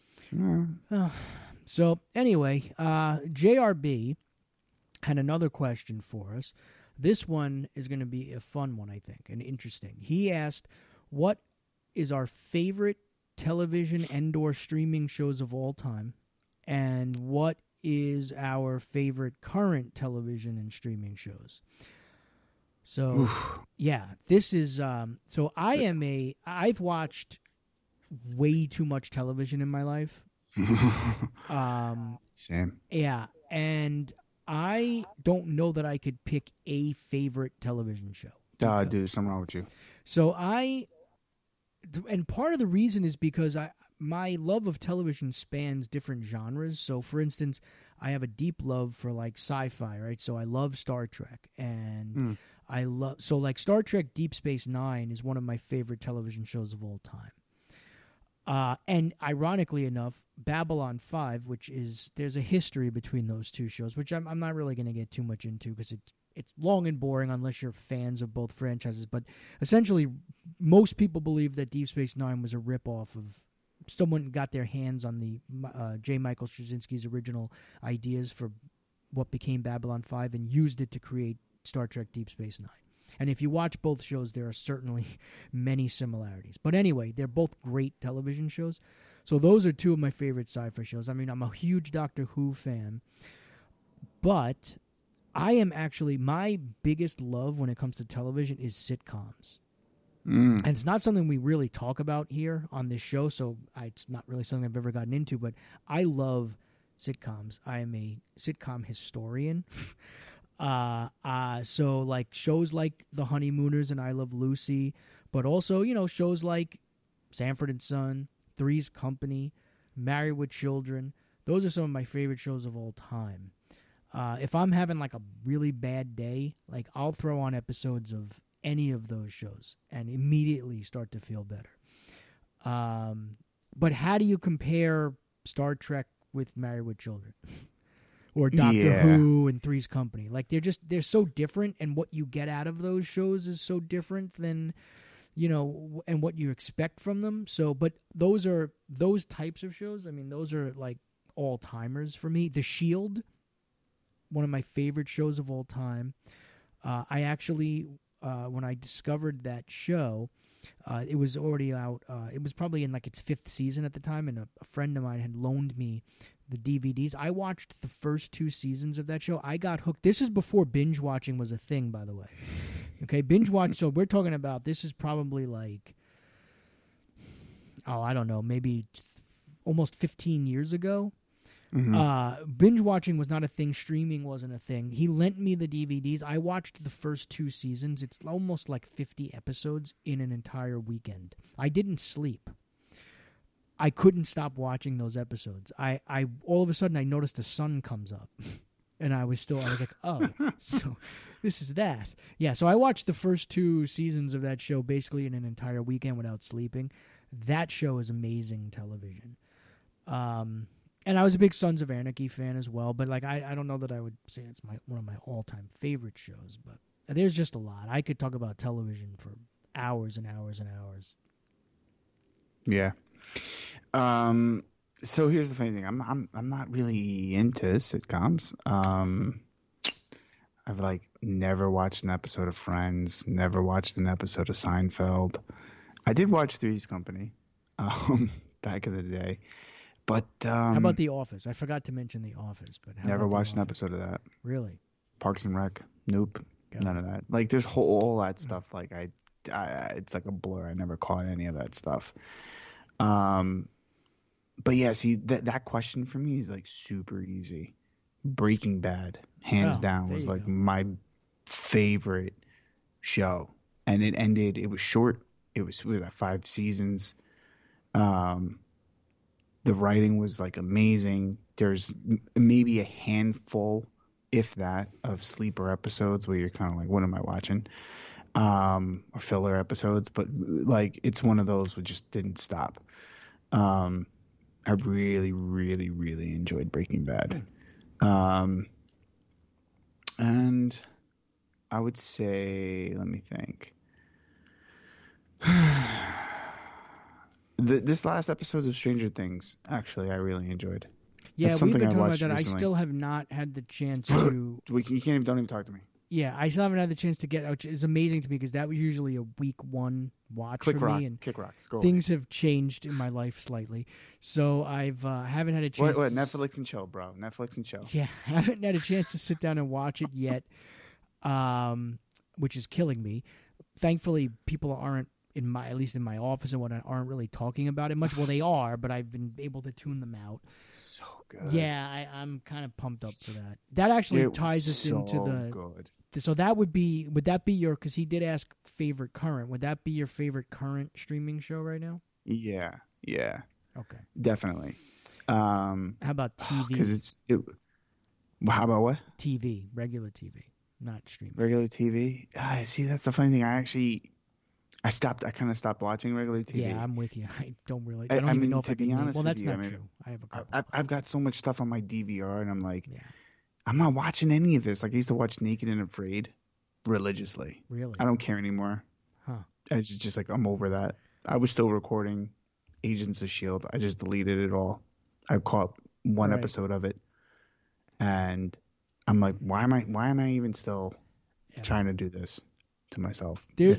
So anyway, JRB had another question for us. This one is going to be a fun one, I think, and interesting. He asked, what is our favorite television and/or streaming shows of all time, and what is our favorite current television and streaming shows? So, this is so I've watched way too much television in my life. Same. Yeah, and I don't know that I could pick a favorite television show. Dude, something wrong with you. So and part of the reason is because my love of television spans different genres. So, for instance, I have a deep love for like sci-fi, right? So I love Star Trek, and like Star Trek Deep Space Nine is one of my favorite television shows of all time. And ironically enough, Babylon 5, there's a history between those two shows, which I'm not really going to get too much into because it's long and boring unless you're fans of both franchises. But essentially, most people believe that Deep Space Nine was a ripoff of someone got their hands on the J. Michael Straczynski's original ideas for what became Babylon 5 and used it to create Star Trek Deep Space Nine. And if you watch both shows, there are certainly many similarities. But anyway, they're both great television shows. So those are two of my favorite sci-fi shows. I mean, I'm a huge Doctor Who fan. But I am actually, my biggest love when it comes to television is sitcoms. And it's not something we really talk about here on this show, so it's not really something I've ever gotten into. But I love sitcoms. I am a sitcom historian. So like shows like The Honeymooners and I Love Lucy, but also, shows like Sanford and Son, Three's Company, Married with Children. Those are some of my favorite shows of all time. If I'm having like a really bad day, like I'll throw on episodes of any of those shows and immediately start to feel better. But how do you compare Star Trek with Married with Children? Or Doctor Who and Three's Company. Like they're so different, and what you get out of those shows is so different than, and what you expect from them. So, but those types of shows. I mean, those are like all timers for me. The Shield, one of my favorite shows of all time. I actually, when I discovered that show, it was already out. It was probably in like its 5th season at the time, and a friend of mine had loaned me the DVDs. I watched the first 2 seasons of that show. I got hooked. This is before binge watching was a thing, by the way. Okay, binge watch. So we're talking about, this is probably like, I don't know, maybe almost 15 years ago. Mm-hmm. Binge watching was not a thing. Streaming wasn't a thing. He lent me the DVDs. I watched the first 2 seasons. It's almost like 50 episodes in an entire weekend. I didn't sleep. I couldn't stop watching those episodes. I all of a sudden I noticed the sun comes up. And I was like, oh, so this is that. Yeah, so I watched the first 2 seasons of that show basically in an entire weekend without sleeping. That show is amazing television. And I was a big Sons of Anarchy fan as well, but like I don't know that I would say it's one of my all-time favorite shows, but there's just a lot. I could talk about television for hours and hours and hours. Yeah. So here's the funny thing. I'm not really into sitcoms. I've like never watched an episode of Friends, never watched an episode of Seinfeld. I did watch Three's Company back in the day. But how about The Office? I forgot to mention The Office, but never watched an episode of that. Really? Parks and Rec? Nope. None of that. Like there's all that stuff. Like I it's like a blur. I never caught any of that stuff. But yeah, see that question for me is like super easy. Breaking Bad, hands down, was like my favorite show, and it ended. It was short. It was 5 seasons. The writing was like amazing. There's maybe a handful, if that, of sleeper episodes where you're kind of like, what am I watching? Or filler episodes, but like it's one of those which just didn't stop. I really, really, really enjoyed Breaking Bad. And I would say, let me think. This last episode of Stranger Things, actually, I really enjoyed. Yeah, we've been talking about that. Recently. I still have not had the chance to. You don't even talk to me. Yeah, I still haven't had the chance to get, which is amazing to me because that was usually a week 1 watch for me. And Kick Rocks. Things have changed in my life slightly, so I've haven't had a chance. What? Netflix and chill, bro. Netflix and chill. Yeah, I haven't had a chance to sit down and watch it yet, which is killing me. Thankfully, people aren't at least in my office and whatnot, aren't really talking about it much. Well, they are, but I've been able to tune them out. So good. Yeah, I'm kind of pumped up for that. That actually ties us into the. Good. So would that be your, because he did ask favorite current, would that be your favorite current streaming show right now? Yeah. Okay. Definitely. How about TV? Because how about what? TV, regular TV, not streaming. Regular TV? See, that's the funny thing. I kind of stopped watching regular TV. Yeah, I'm with you. I don't even know if I can. Well, that's not true. I have a couple. I've got so much stuff on my DVR, and I'm like, I'm not watching any of this. Like I used to watch Naked and Afraid religiously. Really? I don't care anymore. Huh? It's just like I'm over that. I was still recording Agents of S.H.I.E.L.D. I just deleted it all. I caught one episode of it, and I'm like, why am I even still trying to do this to myself? There's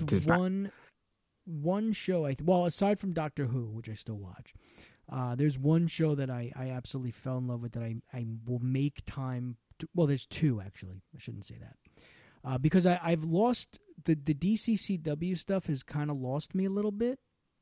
one show aside from Doctor Who, which I still watch, there's one show that I absolutely fell in love with that I will make time to, well, there's 2 actually. I shouldn't say that. Because I've lost the DCCW stuff has kind of lost me a little bit.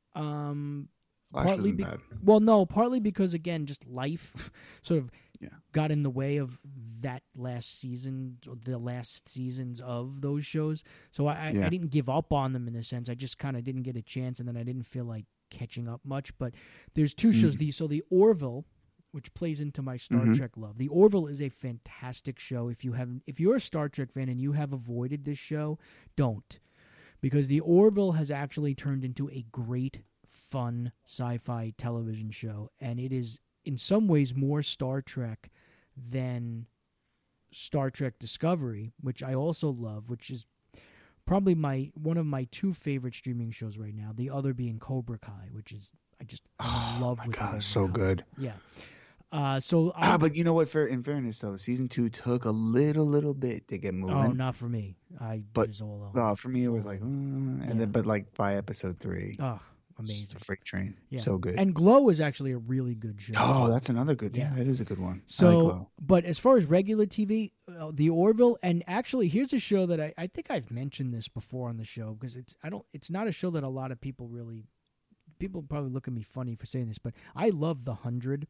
Partly partly because again, just life sort of got in the way of that last season, or the last seasons of those shows. So I didn't give up on them in a sense. I just kind of didn't get a chance, and then I didn't feel like catching up much. But there's 2 shows. The Orville, which plays into my Star Trek love. The Orville is a fantastic show. If you're a Star Trek fan and you have avoided this show, don't, because the Orville has actually turned into a great, fun sci-fi television show, and it is in some ways more Star Trek than Star Trek Discovery, which I also love, which is probably one of my two favorite streaming shows right now. The other being Cobra Kai, which is I'm in love with. God, Cobra so Kai. good. Yeah. But you know what? In fairness, though, season 2 took a little bit to get moving. Oh, not for me. For me, it was like, then like by episode 3, oh, amazing, just a freight train. Yeah. So good. And Glow is actually a really good show. Oh, that's another good. Yeah, that is a good one. So, I like Glow. But as far as regular TV, The Orville, and actually, here's a show that I think I've mentioned this before on the show because it's not a show that a lot of people really. People probably look at me funny for saying this, but I love The 100.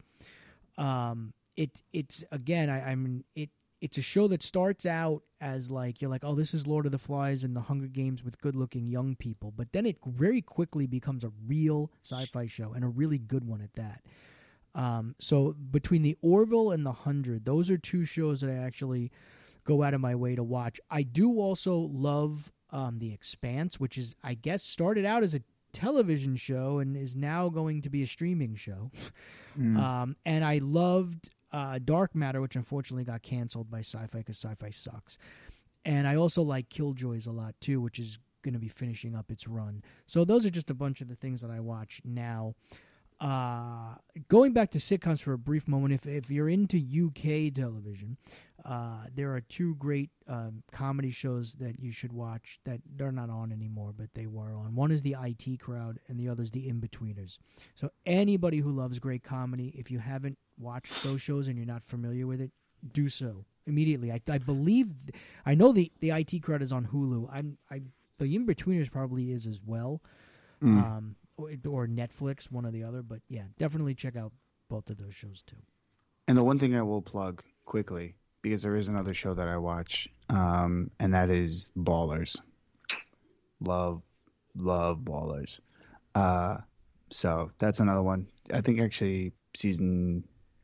It's again, it's a show that starts out as like you're like, oh, this is Lord of the Flies and the Hunger Games with good-looking young people, but then it very quickly becomes a real sci-fi show and a really good one at that. So between The Orville and The 100, those are two shows that I actually go out of my way to watch. I do also love The Expanse, which is, I guess, started out as a television show and is now going to be a streaming show. And I loved Dark Matter, which unfortunately got canceled by Sci-Fi because Sci-Fi sucks. And I also like Killjoys a lot too, which is going to be finishing up its run. So those are just a bunch of the things that I watch now. Going back to sitcoms for a brief moment, if you're into UK television, there are two great comedy shows that you should watch that they're not on anymore, but they were on. One is the IT Crowd, and the other is the In-Betweeners. So anybody who loves great comedy, if you haven't watched those shows and you're not familiar with it, do so immediately. I believe, I know the IT Crowd is on Hulu. The In-Betweeners probably is as well. Or Netflix, one or the other. But yeah, definitely check out both of those shows too. And the one thing I will plug quickly, because there is another show that I watch, and that is Ballers. Love Ballers. So that's another one. I think actually season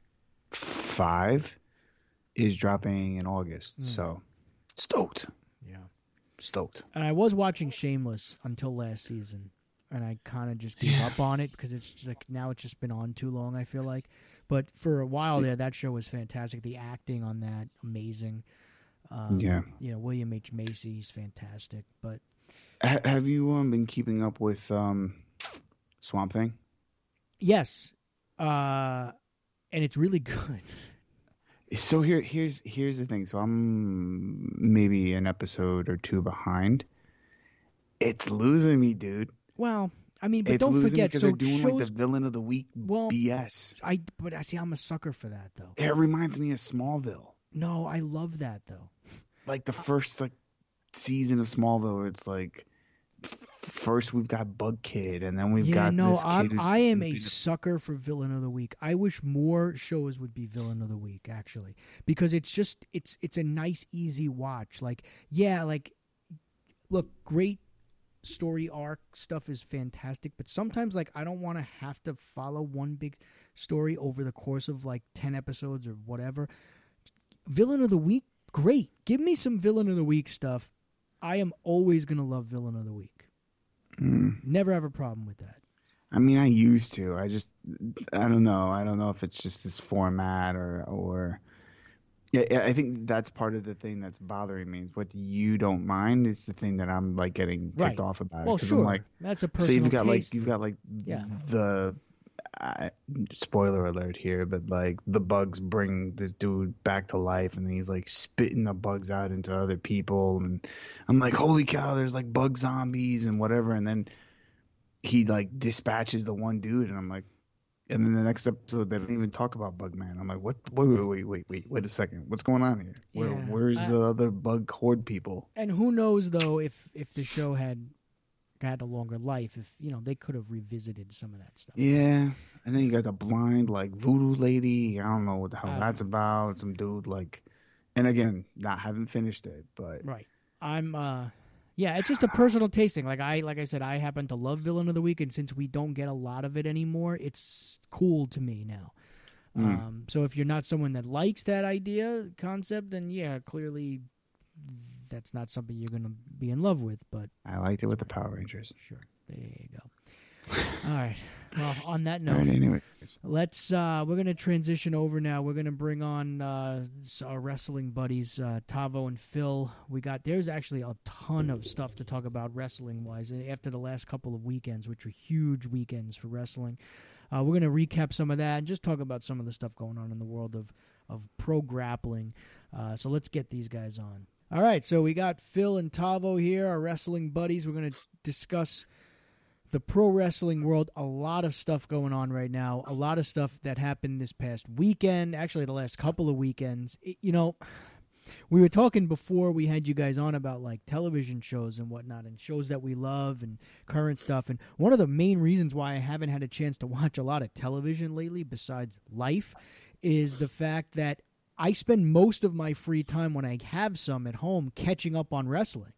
5 is dropping in August. So stoked. Yeah. Stoked. And I was watching Shameless until last season. And I kind of just gave up on it because it's just like now it's just been on too long, I feel like. But for a while there, that show was fantastic. The acting on that, amazing. William H. Macy, he's fantastic. But have you been keeping up with Swamp Thing? Yes, and it's really good. So here's the thing. So I'm maybe an episode or 2 behind. It's losing me, dude. Well, I mean, but it's don't forget, because they're doing like the villain of the week BS. But I see, I'm a sucker for that though. It reminds me of Smallville. No, I love that though. Like the first season of Smallville, where it's like first we've got Bug Kid, and then we've got this kid. I am a sucker for villain of the week. I wish more shows would be villain of the week, actually, because it's just it's a nice, easy watch. Look, great story arc stuff is fantastic, but sometimes I don't want to have to follow one big story over the course of 10 episodes or whatever. Villain of the week, great. Give me some villain of the week stuff. I am always going to love villain of the week. Never have a problem with that. I mean, I used to. I don't know. I don't know if it's just this format or yeah, I think that's part of the thing that's bothering me. Is what you don't mind is the thing that I'm getting ticked off about. Well, sure. That's a personal so you've got taste. The spoiler alert here, but the bugs bring this dude back to life, and then he's spitting the bugs out into other people, and I'm like, holy cow, there's bug zombies and whatever, and then he dispatches the one dude, and I'm like. And then the next episode, they don't even talk about Bugman. I'm like, what? Wait a second. What's going on here? Where's the other bug horde people? And who knows, though, if the show had a longer life, if they could have revisited some of that stuff. Yeah. And then you got the blind, voodoo lady. I don't know what the hell that's about. Some dude, and again, haven't finished it, but. Right. Yeah, it's just a personal tasting. Like I said, I happen to love Villain of the Week, and since we don't get a lot of it anymore, it's cool to me now. So if you're not someone that likes that concept, then yeah, clearly that's not something you're going to be in love with. But I liked it with the Power Rangers. Sure, there you go. All right. Well, on that All right, note, anyways. let's we're gonna transition over now. We're gonna bring on our wrestling buddies, Tavo and Phil. There's actually a ton of stuff to talk about wrestling wise after the last couple of weekends, which were huge weekends for wrestling. We're gonna recap some of that and just talk about some of the stuff going on in the world of pro grappling. So let's get these guys on. All right, so we got Phil and Tavo here, our wrestling buddies. We're gonna discuss the pro wrestling world. A lot of stuff going on right now. A lot of stuff that happened this past weekend. Actually, the last couple of weekends. We were talking before we had you guys on about like television shows and whatnot, and shows that we love and current stuff. And one of the main reasons why I haven't had a chance to watch a lot of television lately, besides life, is the fact that I spend most of my free time when I have some at home catching up on wrestling.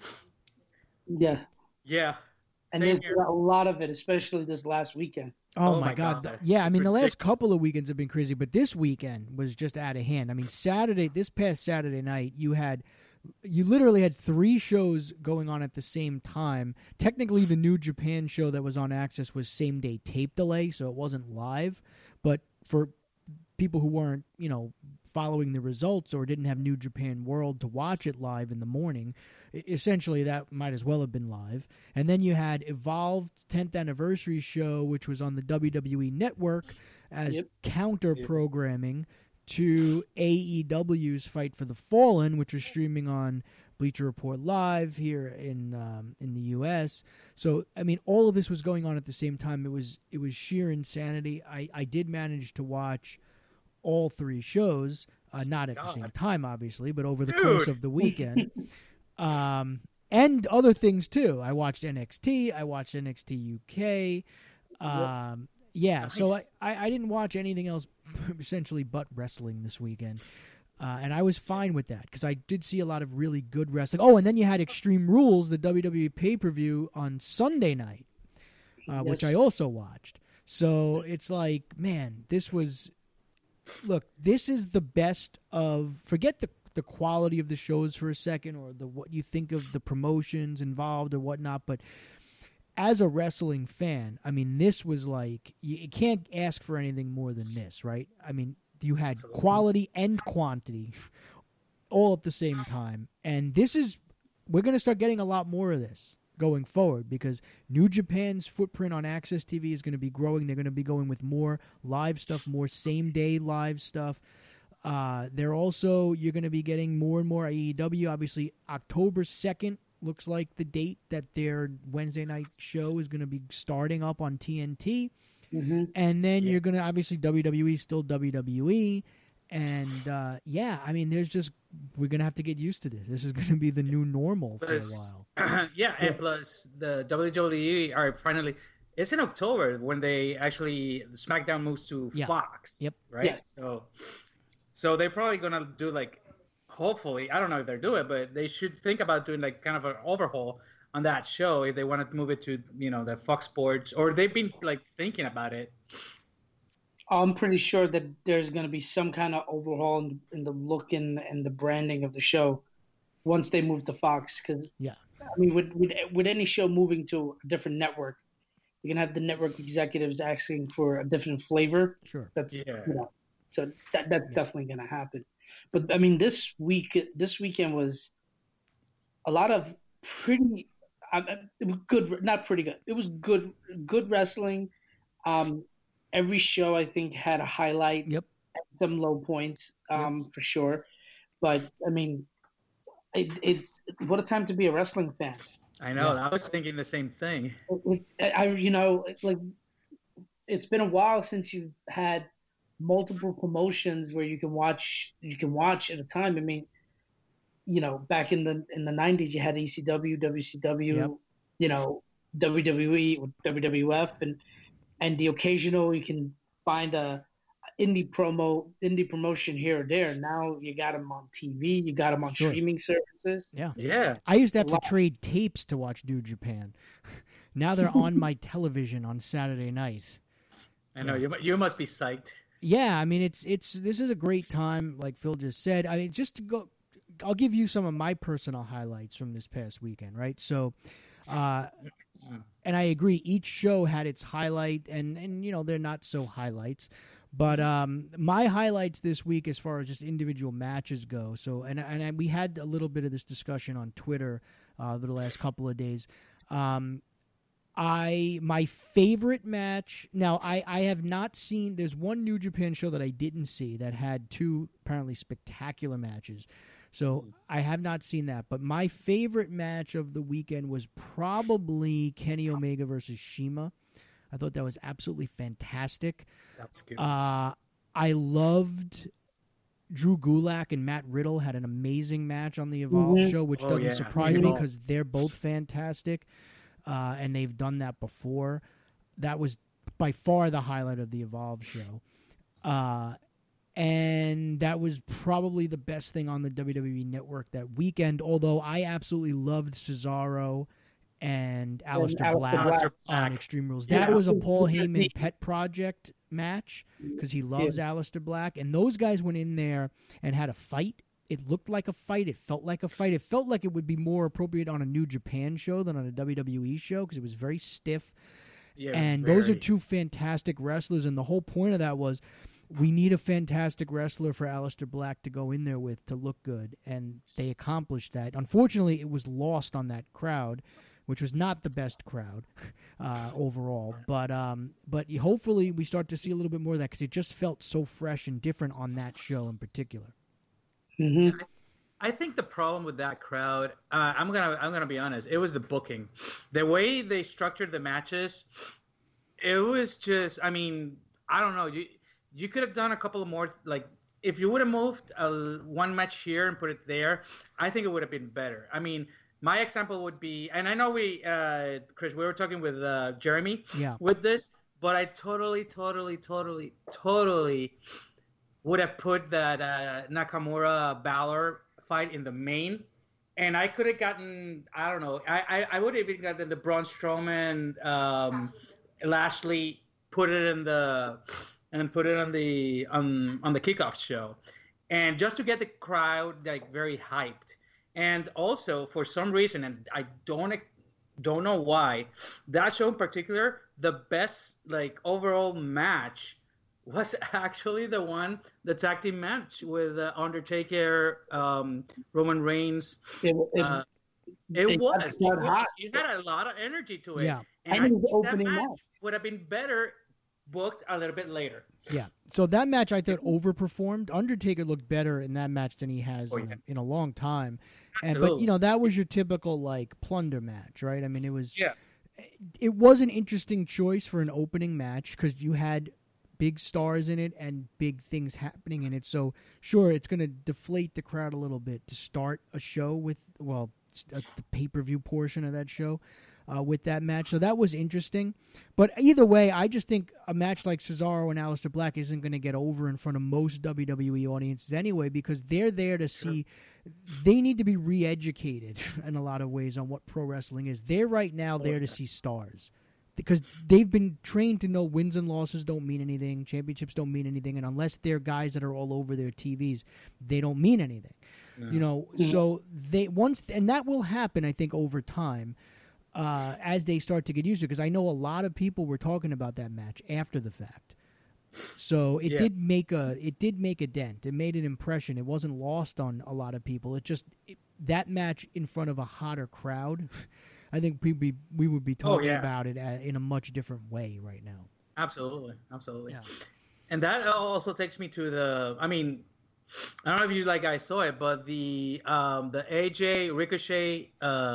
Yeah. Yeah. And there's a lot of it, especially this last weekend. Oh my God. Yeah, I mean, the last couple of weekends have been crazy, but this weekend was just out of hand. I mean, this past Saturday night, you literally had 3 shows going on at the same time. Technically, the New Japan show that was on Access was same-day tape delay, so it wasn't live. But for people who weren't, following the results or didn't have New Japan World to watch it live in the morning, essentially that might as well have been live. And then you had Evolved's 10th anniversary show, which was on the WWE Network as counter programming to AEW's Fight for the Fallen, which was streaming on Bleacher Report Live here in the U.S. So, I mean, all of this was going on at the same time. It was sheer insanity. I did manage to watch all 3 shows, not at the same time, obviously, but over the course of the weekend. And other things, too. I watched NXT. I watched NXT UK. Nice. So I didn't watch anything else, essentially, but wrestling this weekend. And I was fine with that, because I did see a lot of really good wrestling. Oh, and then you had Extreme Rules, the WWE pay-per-view, on Sunday night, which I also watched. So it's like, man, this is the best of, forget the quality of the shows for a second, or what you think of the promotions involved or whatnot, but as a wrestling fan, I mean, this was like, you can't ask for anything more than this, right? I mean, you had quality and quantity all at the same time, and we're going to start getting a lot more of this going forward, because New Japan's footprint on Access TV is going to be growing. They're going to be going with more live stuff, more same-day live stuff. You're going to be getting more and more AEW. Obviously, October 2nd looks like the date that their Wednesday night show is going to be starting up on TNT. Mm-hmm. And then you're going to, obviously, WWE still WWE. And, I mean, we're going to have to get used to this. This is going to be the new normal for a while. And plus the WWE are finally, it's in October when SmackDown moves to Fox. Yep. Right? Yes. So they're probably going to do hopefully, I don't know if they're doing it, but they should think about doing kind of an overhaul on that show if they want to move it to, the Fox Sports, or they've been thinking about it. I'm pretty sure that there's going to be some kind of overhaul in the look and the branding of the show once they move to Fox. Because I mean, with any show moving to a different network, you're gonna have the network executives asking for a different flavor. Sure. So that's definitely gonna happen. But I mean, this weekend was a lot of pretty it was good, not pretty good. It was good wrestling. Every show, I think, had a highlight. Yep. Some low points, for sure. But I mean, it's what a time to be a wrestling fan. I know. I was thinking the same thing. It's been a while since you've had multiple promotions where you can watch at a time. I mean, back in the 90s, you had ECW, WCW, WWE, WWF, and the occasional you can find a indie promotion here or there. Now you got them on TV, you got them on streaming services. Yeah. I used to have to trade tapes to watch New Japan. Now they're on my television on Saturday night. I know you must be psyched. Yeah, I mean this is a great time, like Phil just said. I mean, just to go, I'll give you some of my personal highlights from this past weekend, right? So, and I agree, each show had its highlight, and they're not so highlights. But my highlights this week, as far as just individual matches go, we had a little bit of this discussion on Twitter over the last couple of days. My favorite match. Now, I have not seen. There's one New Japan show that I didn't see that had two apparently spectacular matches. So I have not seen that. But my favorite match of the weekend was probably Kenny Omega versus CIMA. I thought that was absolutely fantastic. That's good. I loved Drew Gulak and Matt Riddle had an amazing match on the Evolve show, which doesn't surprise me because they're both fantastic, and they've done that before. That was by far the highlight of the Evolve show. And that was probably the best thing on the WWE Network that weekend, although I absolutely loved Cesaro and Aleister Black on Extreme Rules. That was a Paul Heyman pet project match because he loves Aleister Black. And those guys went in there and had a fight. It looked like a fight. It felt like a fight. It felt like it would be more appropriate on a New Japan show than on a WWE show because it was very stiff. Yeah, and those are two fantastic wrestlers. And the whole point of that was we need a fantastic wrestler for Aleister Black to go in there with to look good. And they accomplished that. Unfortunately, it was lost on that crowd, which was not the best crowd overall. But hopefully we start to see a little bit more of that because it just felt so fresh and different on that show in particular. Mm-hmm. I think the problem with that crowd, I'm gonna be honest, it was the booking. The way they structured the matches, it was just, I mean, I don't know. You could have done a couple of more, like, if you would have moved one match here and put it there, I think it would have been better. I mean, my example would be, and I know Chris, we were talking with Jeremy with this, but I totally would have put that Nakamura Balor fight in the main, and I could have gotten, I don't know, I would have even gotten the Braun Strowman, Lashley, put it on the kickoff show, and just to get the crowd like very hyped. And also, for some reason, and I don't know why, that show in particular, the best like overall match was actually the tag team match with Undertaker, Roman Reigns. It was. You had a lot of energy to it. Yeah. And I think that match would have been better booked a little bit later. Yeah. So that match I thought overperformed. Undertaker looked better in that match than he has in a long time. But that was your typical like plunder match, right? I mean, it was an interesting choice for an opening match because you had big stars in it and big things happening in it. So sure, it's going to deflate the crowd a little bit to start a show with the pay-per-view portion of that show. With that match. So that was interesting. But either way, I just think a match like Cesaro and Aleister Black isn't going to get over in front of most WWE audiences anyway because they're there to see. They need to be re-educated in a lot of ways on what pro wrestling is. They're right now there to see stars because they've been trained to know wins and losses don't mean anything, championships don't mean anything, and unless they're guys that are all over their TVs, they don't mean anything. No. So and that will happen, I think, over time. As they start to get used to it, because I know a lot of people were talking about that match after the fact. So it did make a dent. It made an impression. It wasn't lost on a lot of people. That match in front of a hotter crowd, I think we would be talking about it in a much different way right now. Absolutely. Yeah. And that also takes me to the. I mean, I don't know if you guys saw it, but the AJ Ricochet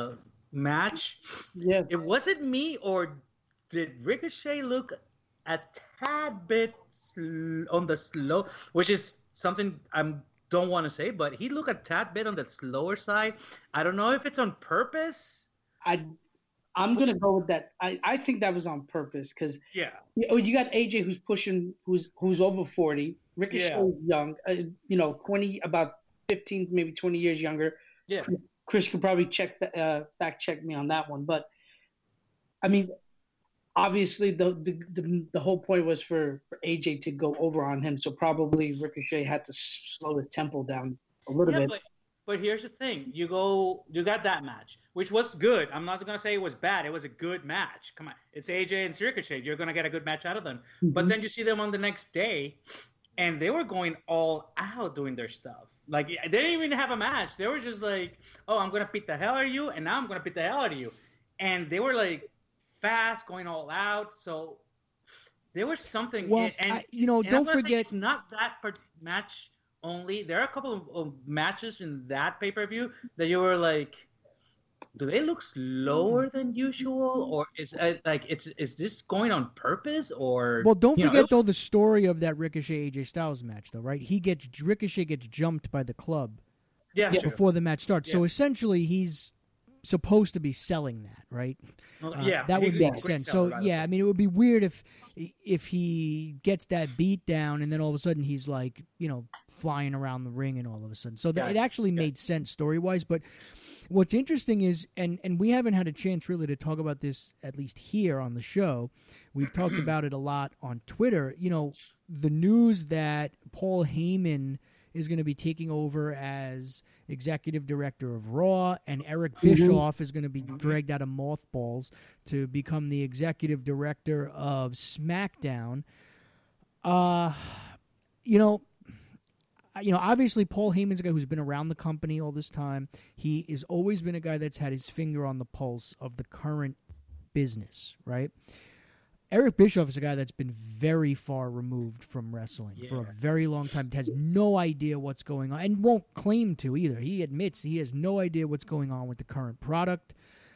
match. Yeah. It wasn't me, or did Ricochet look a tad bit on the slow, which is something I don't want to say, but he looked a tad bit on the slower side. I don't know if it's on purpose. I'm gonna go with that. I think that was on purpose because you got AJ who's pushing, who's over 40. Ricochet young, 20, about 15, maybe 20 years younger. Yeah. Chris could probably fact check me on that one, but I mean, obviously the whole point was for AJ to go over on him, so probably Ricochet had to slow his tempo down a little bit. But here's the thing: you got that match, which was good. I'm not gonna say it was bad. It was a good match. Come on, it's AJ and Ricochet. You're gonna get a good match out of them. Mm-hmm. But then you see them on the next day, and they were going all out doing their stuff. Like they didn't even have a match. They were just like, "Oh, I'm gonna beat the hell out of you, and now I'm gonna beat the hell out of you," and they were like fast, going all out. So there was something. Well, don't forget, it's not that match only. There are a couple of matches in that pay-per-view that you were like, do they look slower than usual, or is this going on purpose? Or well, don't forget though the story of that Ricochet AJ Styles match, though, right? Ricochet gets jumped by the club before the match starts. Yeah. So essentially, he's supposed to be selling that, right? That would make sense. So I mean, it would be weird if he gets that beat down and then all of a sudden he's like, flying around the ring and all of a sudden. So it actually made sense story-wise. But what's interesting is, and we haven't had a chance really to talk about this, at least here on the show. We've talked about it a lot on Twitter. The news that Paul Heyman is going to be taking over as executive director of Raw, and Eric Bischoff is going to be dragged out of mothballs to become the executive director of SmackDown. Obviously Paul Heyman's a guy who's been around the company all this time. He has always been a guy that's had his finger on the pulse of the current business, right? Eric Bischoff is a guy that's been very far removed from wrestling for a very long time. Has no idea what's going on and won't claim to either. He admits he has no idea what's going on with the current product.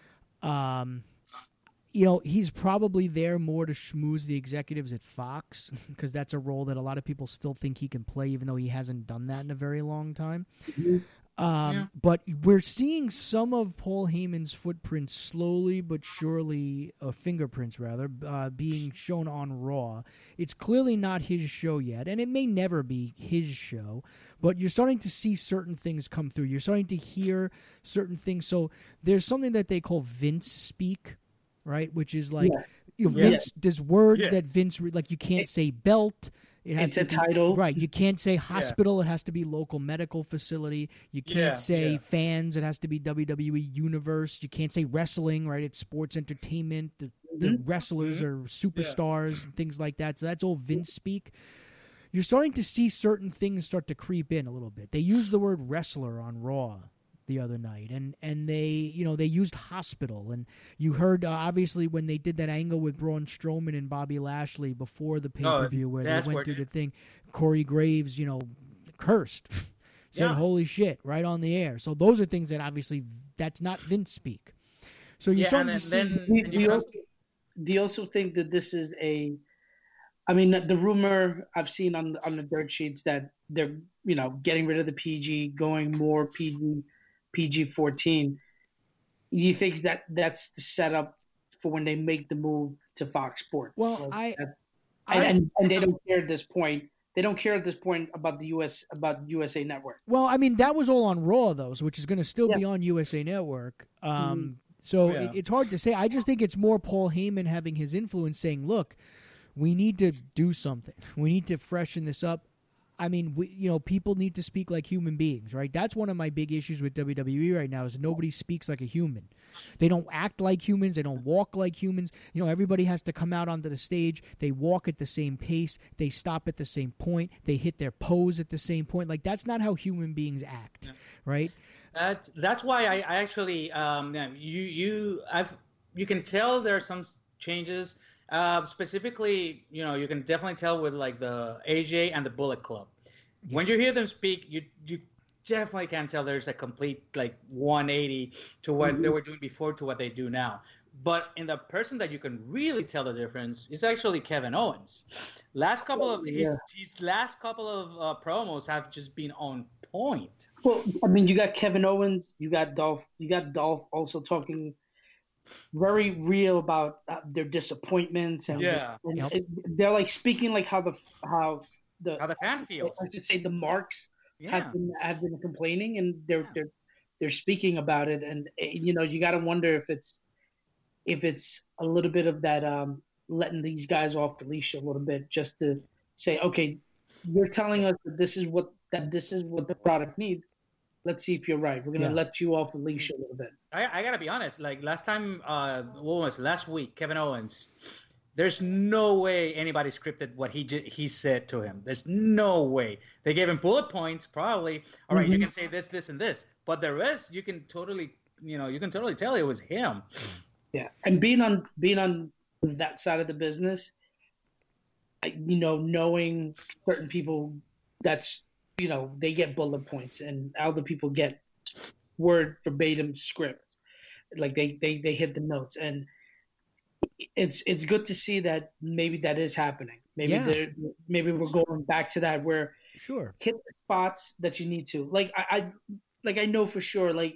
He's probably there more to schmooze the executives at Fox because that's a role that a lot of people still think he can play, even though he hasn't done that in a very long time. But we're seeing some of Paul Heyman's footprints slowly but surely, fingerprints rather, being shown on Raw. It's clearly not his show yet, and it may never be his show, but you're starting to see certain things come through. You're starting to hear certain things. So there's something that they call Vince speak, right? Which is like, Vince, there's words that Vince, like you can't say belt. It's a title. Right. You can't say hospital. It has to be local medical facility. You can't say fans. It has to be WWE Universe. You can't say wrestling, right? It's sports entertainment. The wrestlers are superstars and things like that. So that's all Vince speak. You're starting to see certain things start to creep in a little bit. They used the word wrestler on Raw the other night, and they they used hospital, and you heard obviously when they did that angle with Braun Strowman and Bobby Lashley before the pay-per-view where they went through the thing, Corey Graves cursed said holy shit right on the air. So those are things that obviously that's not Vince speak. So you're starting to see. Do you also think that this is the rumor I've seen on the dirt sheets that they're getting rid of the PG, going more PG-14. Do you think that that's the setup for when they make the move to Fox Sports? Well, and they don't care at this point. They don't care at this point about USA Network. Well, I mean that was all on Raw though, which is going to still be on USA Network. It's hard to say. I just think it's more Paul Heyman having his influence, saying, "Look, we need to do something. We need to freshen this up." I mean, people need to speak like human beings, right? That's one of my big issues with WWE right now is nobody speaks like a human. They don't act like humans. They don't walk like humans. Everybody has to come out onto the stage. They walk at the same pace. They stop at the same point. They hit their pose at the same point. Like, that's not how human beings act, right? That's why I actually you can tell there are some changes. Specifically, you can definitely tell with like the AJ and the Bullet Club. Yes. When you hear them speak, you definitely can tell there's a complete like 180 to what they were doing before to what they do now. But in the person that you can really tell the difference is actually Kevin Owens. His last couple of promos have just been on point. Well, I mean, you got Kevin Owens, you got Dolph also talking very real about their disappointments and they're like speaking like how the fan feels. I should say the marks have been complaining, and they're speaking about it, and you got to wonder if it's a little bit of that letting these guys off the leash a little bit, just to say, okay, you're telling us that this is what the product needs. let's see if you're right. We're gonna let you off the leash a little bit. I gotta be honest. Like last time, last week? Kevin Owens. There's no way anybody scripted what he said to him. There's no way. They gave him bullet points, probably. All right, you can say this, this, and this, but the rest you can totally tell it was him. Yeah, and being on that side of the business, knowing certain people, that's they get bullet points, and other people get word verbatim script, like they hit the notes, and it's good to see that maybe that is happening. Maybe we're going back to that where hit the spots that you need to. Like I know for sure. Like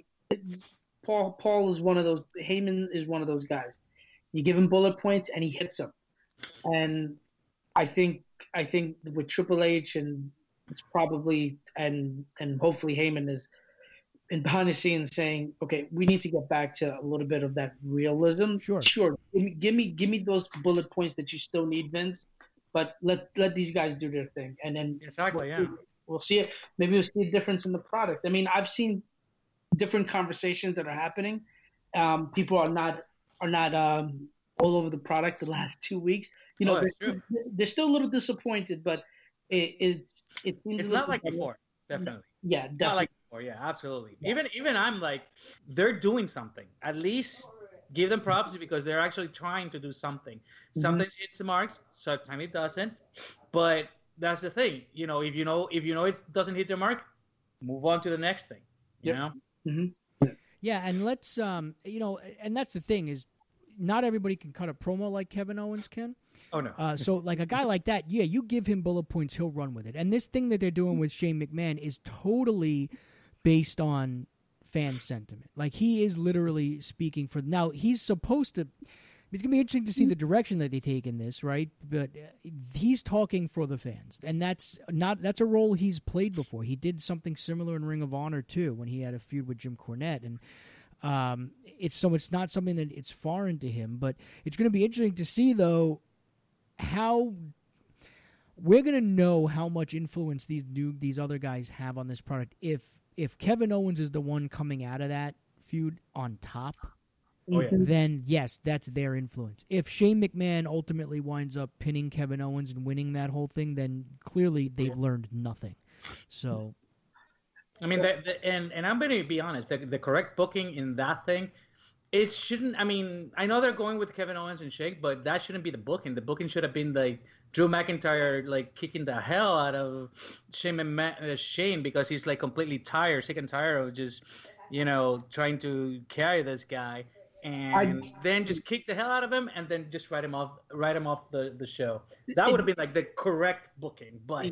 Paul is one of those. Heyman is one of those guys. You give him bullet points and he hits them. And I think with Triple H, and it's probably and hopefully Heyman is in behind the scenes saying, okay, we need to get back to a little bit of that realism. Sure. Give me those bullet points that you still need, Vince, but let these guys do their thing. And then exactly, we'll see it. Maybe we'll see a difference in the product. I mean, I've seen different conversations that are happening. People are not all over the product the last 2 weeks. They're still a little disappointed, but it's not like before. Definitely. Yeah, definitely. Not like before. Yeah, absolutely. Yeah. Even I'm like, they're doing something. At least give them props because they're actually trying to do something. Sometimes it hits the marks, sometimes it doesn't. But that's the thing. If you know it doesn't hit the mark, move on to the next thing. You know. Mm-hmm. Yeah, and let's and that's the thing is, not everybody can cut a promo like Kevin Owens can. Oh no. So like a guy like that, you give him bullet points, he'll run with it. And this thing that they're doing with Shane McMahon is totally based on fan sentiment. Like he is literally speaking for. Now he's supposed to. It's gonna be interesting to see the direction that they take in this, right? But he's talking for the fans, and that's a role he's played before. He did something similar in Ring of Honor too, when he had a feud with Jim Cornette, and it's not something that it's foreign to him. But it's going to be interesting to see though how we're going to know how much influence these other guys have on this product. If Kevin Owens is the one coming out of that feud on top. Then yes, that's their influence. If Shane McMahon ultimately winds up pinning Kevin Owens and winning that whole thing, then clearly they've learned nothing. So, I mean, and I'm going to be honest, the correct booking in that thing, it shouldn't. I mean, I know they're going with Kevin Owens and Shane, but that shouldn't be the booking. The booking should have been like Drew McIntyre, like kicking the hell out of Shane because he's like completely sick and tired of just, trying to carry this guy. And then just kick the hell out of him, and then just write him off the show. That would have been like the correct booking. But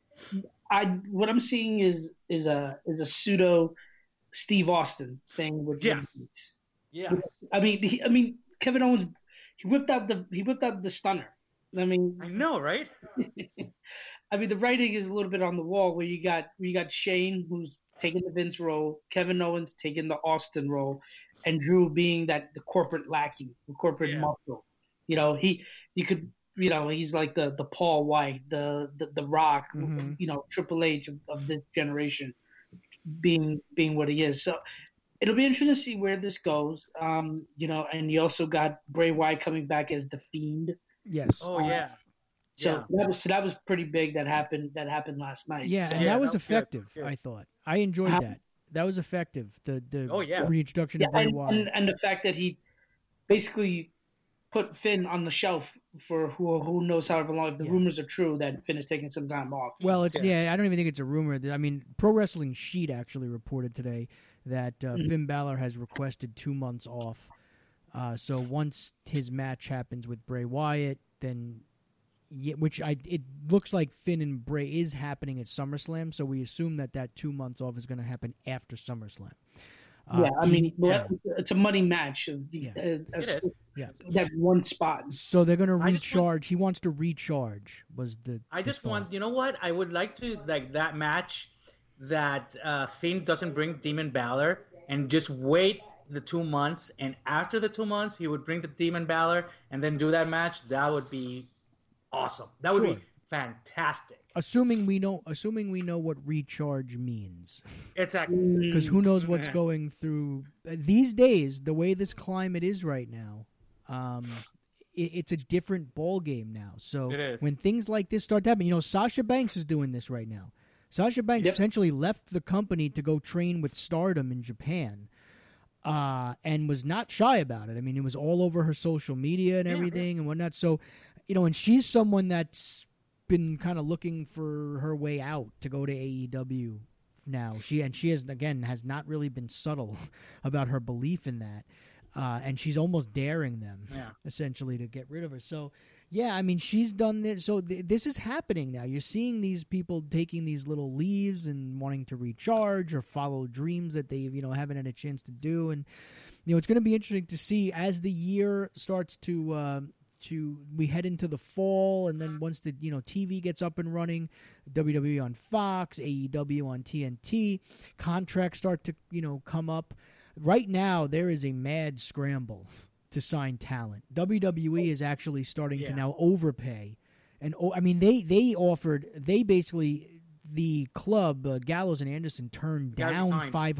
what I'm seeing is a pseudo Steve Austin thing with yes. I mean Kevin Owens, he whipped out the stunner. I mean, I know, right? I mean, the writing is a little bit on the wall where you got Shane who's taking the Vince role, Kevin Owens taking the Austin role, and Drew being the corporate lackey, the corporate muscle. He's like the Paul White, the Rock, Triple H of this generation, being what he is. So it'll be interesting to see where this goes. And you also got Bray Wyatt coming back as the Fiend. Yes. Oh yeah. So that was pretty big. That happened last night. Yeah, so, and that was effective. Good. I thought I enjoyed that. That was effective. The reintroduction of Bray Wyatt and the fact that he basically put Finn on the shelf for who knows however long. If the rumors are true that Finn is taking some time off. Well, I don't even think it's a rumor. I mean, Pro Wrestling Sheet actually reported today that Finn Balor has requested 2 months off. So once his match happens with Bray Wyatt, then. Yeah, it looks like Finn and Bray is happening at SummerSlam, so we assume that 2 months off is going to happen after SummerSlam. It's a money match. That one spot. So they're going to recharge. He wants to recharge. You know what? I would like to that match that Finn doesn't bring Demon Balor and just wait the 2 months, and after the 2 months he would bring the Demon Balor and then do that match. That would be awesome. That would be fantastic. Assuming we know what recharge means, Exactly. because who knows what's going through these days. The way this climate is right now, it's a different ball game now. So It is. when things like this start to happen, Sasha Banks is doing this right now. Sasha Banks essentially left the company to go train with Stardom in Japan, and was not shy about it. I mean, it was all over her social media and everything and whatnot. So, and she's someone that's been kind of looking for her way out to go to AEW now. She has not really been subtle about her belief in that. And she's almost daring them, essentially, to get rid of her. So, yeah, I mean, she's done this. So this is happening now. You're seeing these people taking these little leaves and wanting to recharge or follow dreams that they, haven't had a chance to do. And, it's going to be interesting to see as the year starts to we head into the fall, and then once the TV gets up and running, WWE on Fox, AEW on TNT, contracts start to come up. Right now, there is a mad scramble to sign talent. WWE is actually starting to now overpay, and I mean they basically the club Gallows and Anderson turned down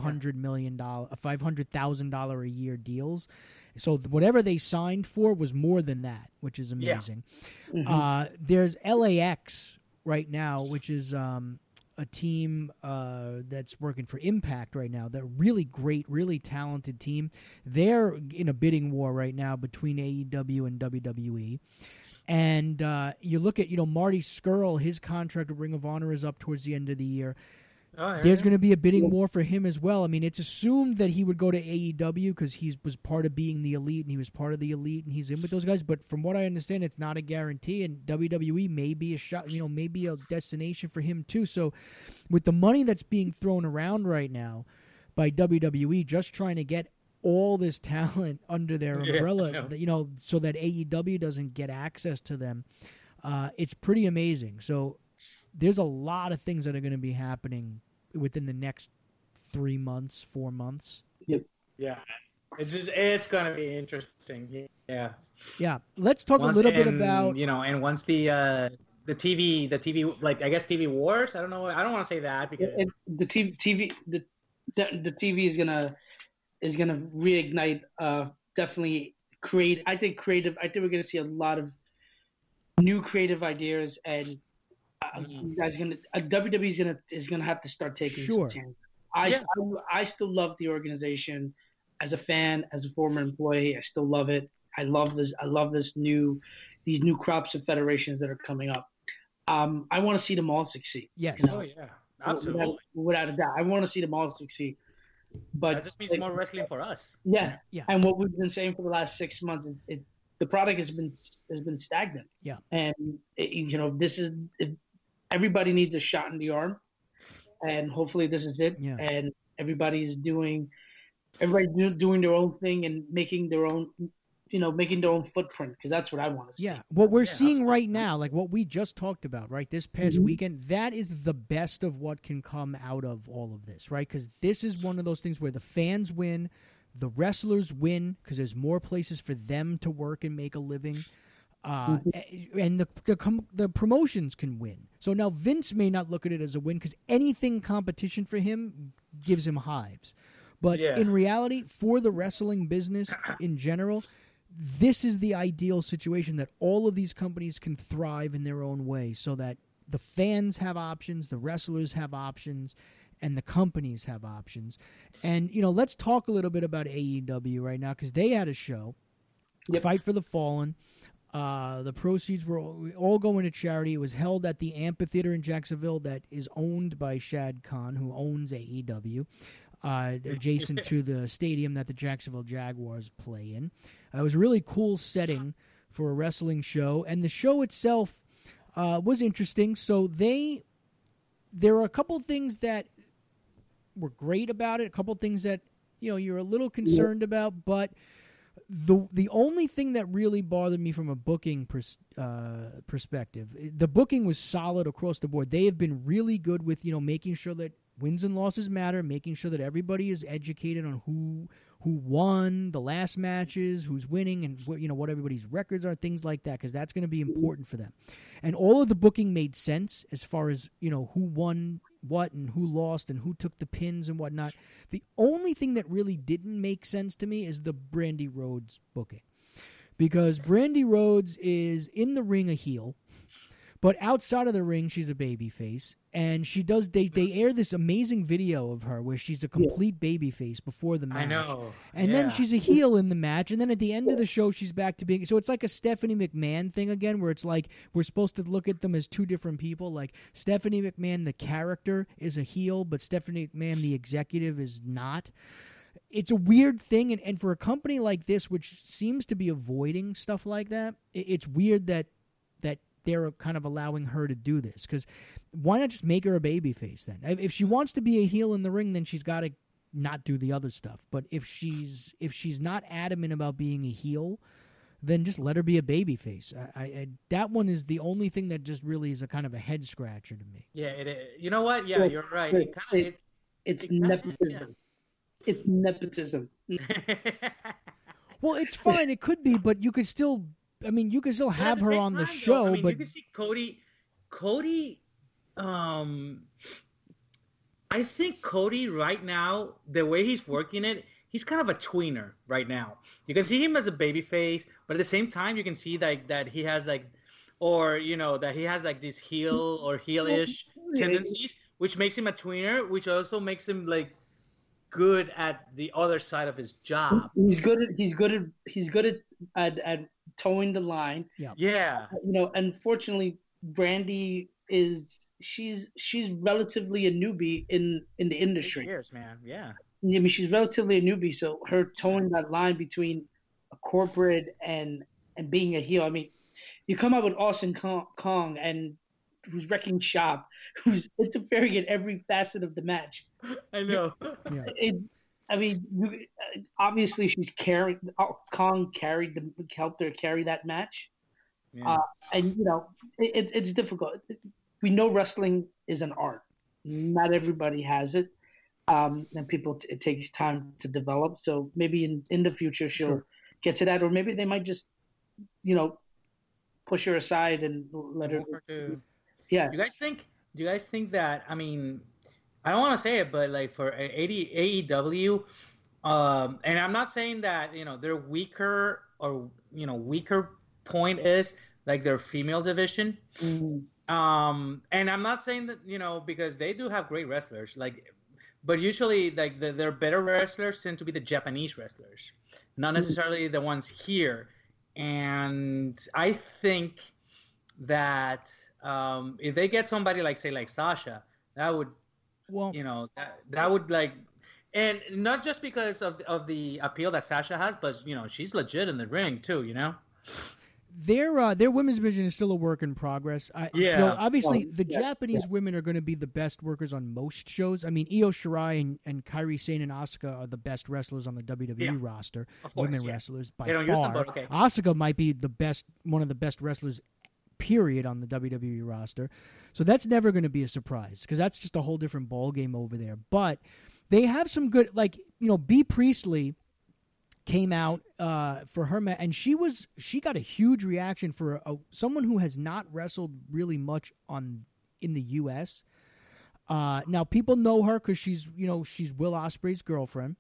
$500,000 a year deals. So whatever they signed for was more than that, which is amazing. Yeah. There's LAX right now, which is a team that's working for Impact right now. They're really great, really talented team. They're in a bidding war right now between AEW and WWE. And you look at, Marty Scurll, his contract with Ring of Honor is up towards the end of the year. There's going to be a bidding war for him as well. I mean, it's assumed that he would go to AEW because he was part of being the Elite, and he was part of the Elite, and he's in with those guys. But from what I understand, it's not a guarantee, and WWE may be a shot, maybe a destination for him too. So, with the money that's being thrown around right now by WWE, just trying to get all this talent under their umbrella, so that AEW doesn't get access to them, it's pretty amazing. So, there's a lot of things that are going to be happening within the next 3 months, 4 months. Yep. Yeah. It's going to be interesting. Yeah. Yeah. Let's talk a little bit about, and once the TV, like, I guess TV wars, I don't know. I don't want to say that because the TV is going to reignite, definitely create. I think we're going to see a lot of new creative ideas, and you guys WWE is gonna have to start taking some chances. I still love the organization as a fan, as a former employee. I still love it. I love these new crops of federations that are coming up. I want to see them all succeed. Yes. Oh yeah, absolutely. Without a doubt, I want to see them all succeed. But that just means more wrestling for us. Yeah. And what we've been saying for the last 6 months, the product has been stagnant. Yeah. And everybody needs a shot in the arm, and hopefully this is it. Yeah. And everybody's doing their own thing and making their own footprint, because that's what I want to see. Yeah. What we're seeing right now, like what we just talked about, right, this past weekend, that is the best of what can come out of all of this, right? Because this is one of those things where the fans win, the wrestlers win because there's more places for them to work and make a living. And the promotions can win. So now Vince may not look at it as a win because anything competition for him gives him hives. But in reality, for the wrestling business in general, this is the ideal situation that all of these companies can thrive in their own way, so that the fans have options, the wrestlers have options, and the companies have options. And, let's talk a little bit about AEW right now, because they had a show, Fight for the Fallen. The proceeds were all going to charity. It was held at the amphitheater in Jacksonville that is owned by Shad Khan, who owns AEW, adjacent to the stadium that the Jacksonville Jaguars play in. It was a really cool setting for a wrestling show, and the show itself was interesting. So there are a couple things that were great about it, a couple things that you're a little concerned about, but the only thing that really bothered me from a booking perspective, the booking was solid across the board. They have been really good with making sure that wins and losses matter, making sure that everybody is educated on who won the last matches, who's winning, and what everybody's records are, things like that, because that's going to be important for them. And all of the booking made sense as far as who won what and who lost and who took the pins and whatnot. The only thing that really didn't make sense to me is the Brandy Rhodes booking, because Brandy Rhodes is in the ring a heel, but outside of the ring, she's a babyface, and she does. They air this amazing video of her where she's a complete babyface before the match. I know. And then she's a heel in the match, and then at the end of the show, she's back to being. So it's like a Stephanie McMahon thing again, where it's like we're supposed to look at them as two different people. Like Stephanie McMahon, the character, is a heel, but Stephanie McMahon, the executive, is not. It's a weird thing, and for a company like this, which seems to be avoiding stuff like that, it's weird that they're kind of allowing her to do this, because why not just make her a babyface then? If she wants to be a heel in the ring, then she's got to not do the other stuff. But if she's not adamant about being a heel, then just let her be a babyface. That one is the only thing that just really is a kind of a head scratcher to me. Yeah, you know what? Yeah, you're right. It's nepotism. It's nepotism. Well, it's fine. It could be, but you could still. I mean, you can still have her on the show, though, but you can see Cody. I think Cody right now, the way he's working it, he's kind of a tweener right now. You can see him as a babyface, but at the same time, you can see that he has that he has like these heel or heel-ish tendencies, which makes him a tweener, which also makes him like good at the other side of his job. He's good at towing the line. Yeah. Unfortunately, Brandy she's relatively a newbie in the industry. Years, man. Yeah. I mean, she's relatively a newbie, so her towing that line between a corporate and being a heel. I mean, you come up with Austin Kong and who's wrecking shop, who's interfering in every facet of the match. I know. Yeah. Obviously Kong helped her carry that match. Yeah. It's difficult. We know wrestling is an art. Not everybody has it. And it takes time to develop. So maybe in the future she'll get to that, or maybe they might just, push her aside and let her. Yeah. Do you guys think that? I mean, I don't want to say it, but like for AEW, and I'm not saying that they're weaker or weaker point is like their female division. Mm-hmm. And I'm not saying that because they do have great wrestlers, but usually like their better wrestlers tend to be the Japanese wrestlers, not necessarily the ones here. And I think that if they get somebody like Sasha, that would that would like, and not just because of the appeal that Sasha has, but she's legit in the ring too. Their women's division is still a work in progress. Obviously, the Japanese women are going to be the best workers on most shows. I mean, Io Shirai and Kairi Sane and Asuka are the best wrestlers on the WWE roster. Of course, women wrestlers by they don't use them, far. but okay. Asuka might be one of the best wrestlers, period, on the WWE roster. So that's never going to be a surprise, because that's just a whole different ball game over there. But they have some good, Bea Priestley came out for her match, and she got a huge reaction for someone who has not wrestled really much in the U.S. Now people know her because she's Will Ospreay's girlfriend,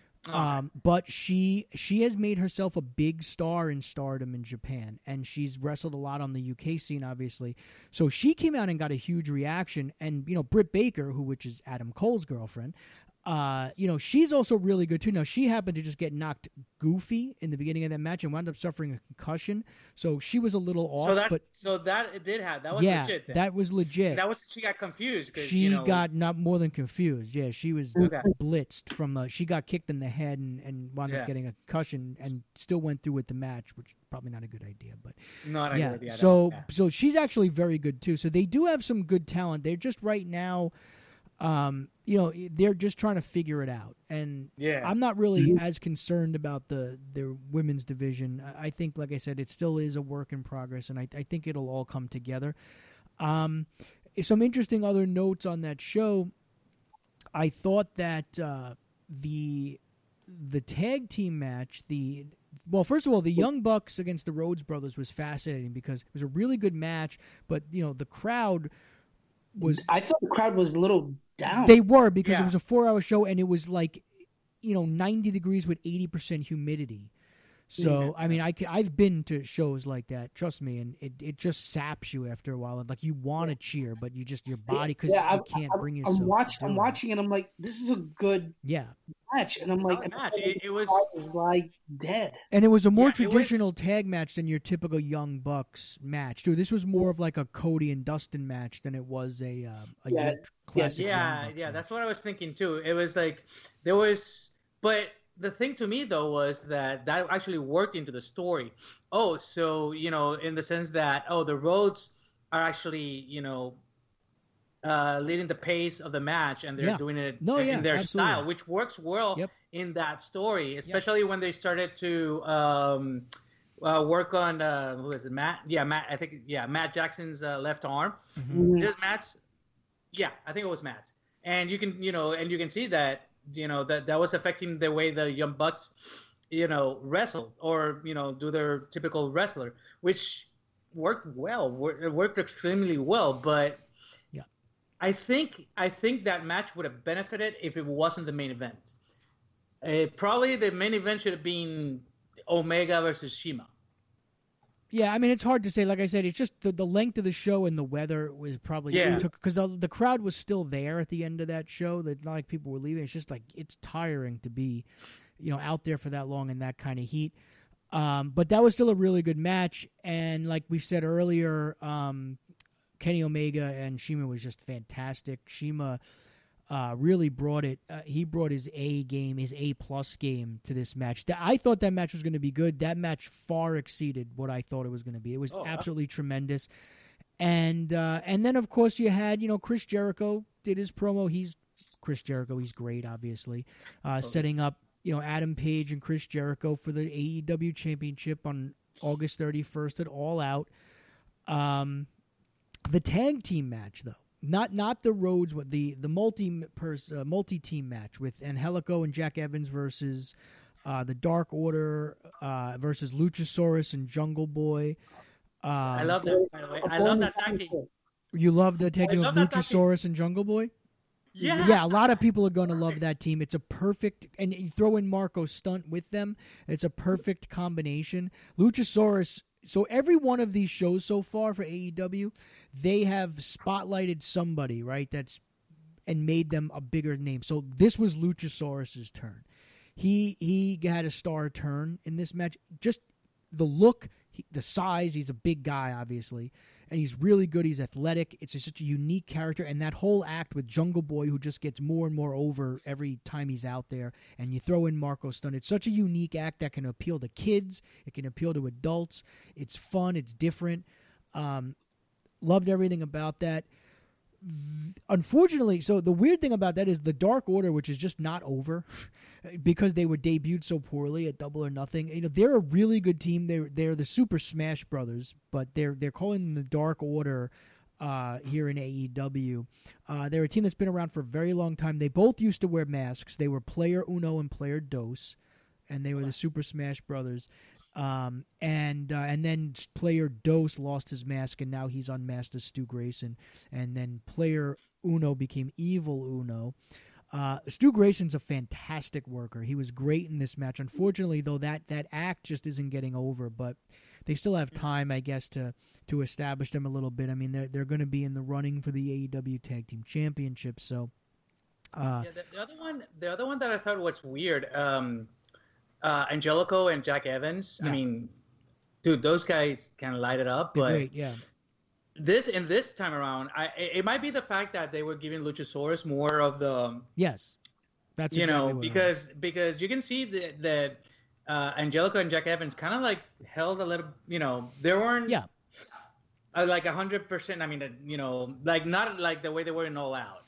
but she has made herself a big star in Stardom in Japan, and she's wrestled a lot on the UK scene, obviously. So she came out and got a huge reaction, and Britt Baker, which is Adam Cole's girlfriend. She's also really good too. Now, she happened to just get knocked goofy in the beginning of that match and wound up suffering a concussion. So she was a little off. It did have. That was legit. Then. That was legit. She got confused. She got not more than confused. Yeah, she was blitzed from. She got kicked in the head and wound up getting a concussion and still went through with the match, which is probably not a good idea. But not a good idea. So she's actually very good too. So they do have some good talent. They're just right now. They're just trying to figure it out, and I'm not really as concerned about their women's division. I think, like I said, it still is a work in progress, and I think it'll all come together. Some interesting other notes on that show. I thought that the tag team match, first of all, the Young Bucks against the Rhodes Brothers was fascinating because it was a really good match, but the crowd was. I thought the crowd was a little down. They were because it was a 4-hour show and it was like 90 degrees with 80% humidity. So I mean, I've been to shows like that. Trust me, and it just saps you after a while. And like you want to cheer, but you just your body because you can't bring yourself. I'm watching it. I'm like, this is a good match, and I'm like, it was like dead. And it was a more traditional tag match than your typical Young Bucks match, dude. This was more of like a Cody and Dustin match than it was a classic. Yeah, that's what I was thinking too. It was like there was, but. The thing to me, though, was that actually worked into the story. Oh, so, in the sense that, the Rhodes are actually, leading the pace of the match, and they're doing it in their style, which works well in that story, especially when they started to work on, who is it, Matt? Yeah, Matt, I think, Matt Jackson's left arm. Mm-hmm. This match, I think it was Matt's. And you can see that, that was affecting the way the Young Bucks, wrestled or, do their typical wrestler, which worked well. It worked extremely well. But I think that match would have benefited if it wasn't the main event. Probably the main event should have been Omega versus Shima. Yeah, I mean, it's hard to say. Like I said, it's just the length of the show and the weather was probably because the crowd was still there at the end of that show. That not like people were leaving. It's just like it's tiring to be, out there for that long in that kind of heat. But that was still a really good match. And like we said earlier, Kenny Omega and Shima was just fantastic. Shima really brought it. He brought his A game, his A+ game to this match. I thought that match was going to be good. That match far exceeded what I thought it was going to be. It was absolutely tremendous. And then of course you had Chris Jericho did his promo. He's Chris Jericho. He's great, obviously. Setting up Adam Page and Chris Jericho for the AEW Championship on August 31st at All Out. The tag team match though. Not the Rhodes, but the multi-team match with Angelico and Jack Evans versus the Dark Order versus Luchasaurus and Jungle Boy. I love that, by the way. I love that tag team. You love the tag team of Luchasaurus and Jungle Boy? Yeah, a lot of people are going to love that team. It's a perfect, and you throw in Marco Stunt with them. It's a perfect combination. Luchasaurus. So every one of these shows so far for AEW, they have spotlighted somebody, right? And made them a bigger name. So this was Luchasaurus's turn. He had a star turn in this match. Just the look, the size. He's a big guy, obviously, and he's really good. He's athletic. It's just such a unique character, and that whole act with Jungle Boy, who just gets more and more over every time he's out there. And you throw in Marco Stunt. It's such a unique act that can appeal to kids. It can appeal to adults. It's fun. It's different. Loved everything about that. Unfortunately, so the weird thing about that is the Dark Order, which is just not over because they were debuted so poorly at Double or Nothing. They're a really good team. They're the Super Smash Brothers, but they're calling them the Dark Order here in AEW. They're a team that's been around for a very long time. They both used to wear masks. They were Player Uno and Player Dos, and they were the Super Smash Brothers. And then Player Dos lost his mask, and now he's unmasked as Stu Grayson. And then Player Uno became Evil Uno. Stu Grayson's a fantastic worker. He was great in this match. Unfortunately, though, that act just isn't getting over. But they still have time, I guess, to establish them a little bit. I mean, they're going to be in the running for the AEW Tag Team Championship. So, the other one that I thought was weird. Angelico and Jack Evans. Yeah. I mean, dude, those guys can light it up. But great, yeah. This time around, it might be the fact that they were giving Luchasaurus more of the that's exactly what because you can see that Angelico and Jack Evans kind of like held a little. They weren't like 100%. I mean, like not like the way they were in All Out.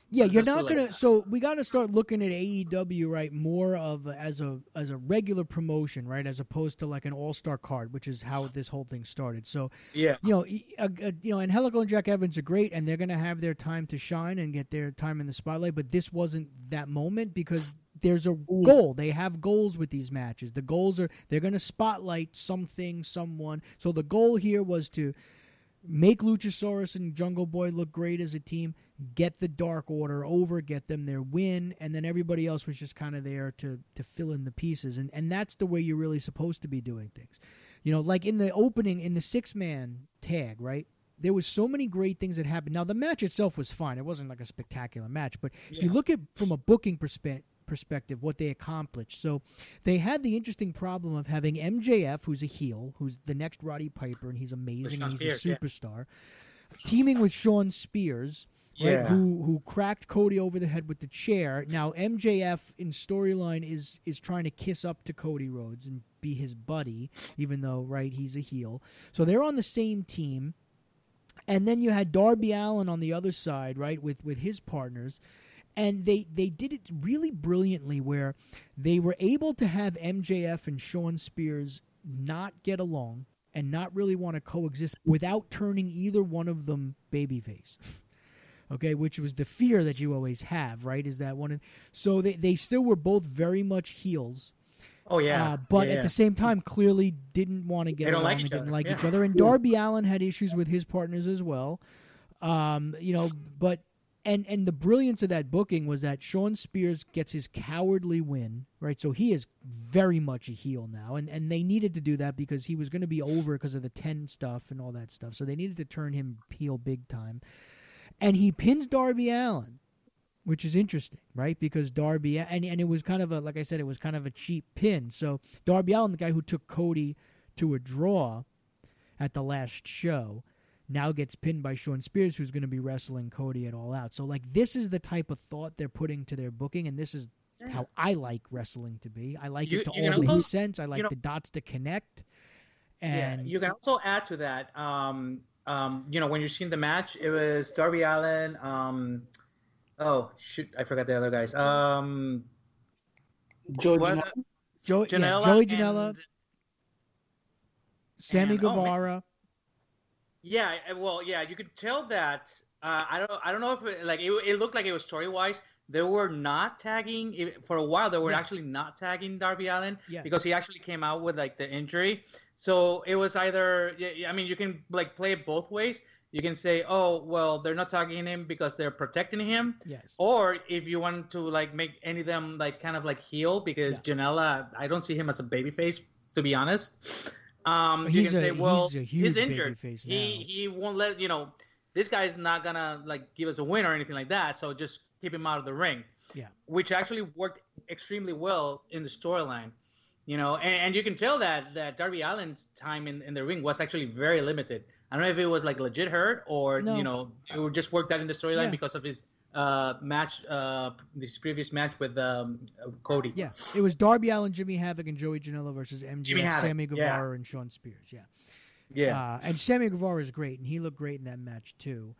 Yeah, you're Let's do not it gonna. like that. So we got to start looking at AEW right more of as a regular promotion, right, as opposed to like an all-star card, which is how this whole thing started. So Yeah. Angelico and Jack Evans are great, and they're gonna have their time to shine and get their time in the spotlight. But this wasn't that moment because there's a goal. They have goals with these matches. The goals are they're gonna spotlight something, someone. So the goal here was to make Luchasaurus and Jungle Boy look great as a team, get the Dark Order over, get them their win, and then everybody else was just kind of there to fill in the pieces. And that's the way you're really supposed to be doing things. Like in the opening, in the 6-man tag, right? There was so many great things that happened. Now, the match itself was fine. It wasn't like a spectacular match. But if you look at from a booking perspective, what they accomplished. So they had the interesting problem of having MJF, who's a heel, who's the next Roddy Piper, and he's amazing, and he's a superstar, teaming with Shawn Spears, right, who cracked Cody over the head with the chair. Now MJF in storyline is trying to kiss up to Cody Rhodes and be his buddy, even though, right, he's a heel. So they're on the same team. And then you had Darby Allin on the other side, right, with his partners. And they did it really brilliantly where they were able to have MJF and Shawn Spears not get along and not really want to coexist without turning either one of them babyface. Okay, which was the fear that you always have, right? Is that one? So they still were both very much heels. Oh yeah, but at the same time, clearly didn't want to get along and didn't like each other. And Darby Allin had issues with his partners as well. But. And the brilliance of that booking was that Shawn Spears gets his cowardly win, right? So he is very much a heel now. And they needed to do that because he was going to be over because of the 10 stuff and all that stuff. So they needed to turn him heel big time. And he pins Darby Allin, which is interesting, right? Because Darby, and it was kind of like I said, it was kind of a cheap pin. So Darby Allin, the guy who took Cody to a draw at the last show, now gets pinned by Shawn Spears, who's going to be wrestling Cody at All Out. So, like, this is the type of thought they're putting to their booking, and this is how I like wrestling to be. I like it to all make sense. I like the dots to connect. And you can also add to that. When you're seeing the match, it was Darby Allin. Oh shoot, I forgot the other guys. Joey Janela, Sammy Guevara. Yeah, well, yeah, you could tell that. I don't know if it looked like it was story wise. They were not tagging for a while. They were actually not tagging Darby Allin because he actually came out with like the injury. So it was either. I mean, you can like play it both ways. You can say, oh, well, they're not tagging him because they're protecting him. Yes. Or if you want to like make any of them like kind of like heel because Janela, I don't see him as a babyface, to be honest. You can say, well, he's injured. He won't let this guy's not gonna like give us a win or anything like that. So just keep him out of the ring. Yeah, which actually worked extremely well in the storyline. And you can tell that Darby Allin's time in the ring was actually very limited. I don't know if it was like legit hurt or it just worked out in the storyline because of his match, this previous match with Cody. Yeah, it was Darby Allin, Jimmy Havoc, and Joey Janela versus MJF, Sammy Guevara, and Shawn Spears. And Sammy Guevara is great, and he looked great in that match too.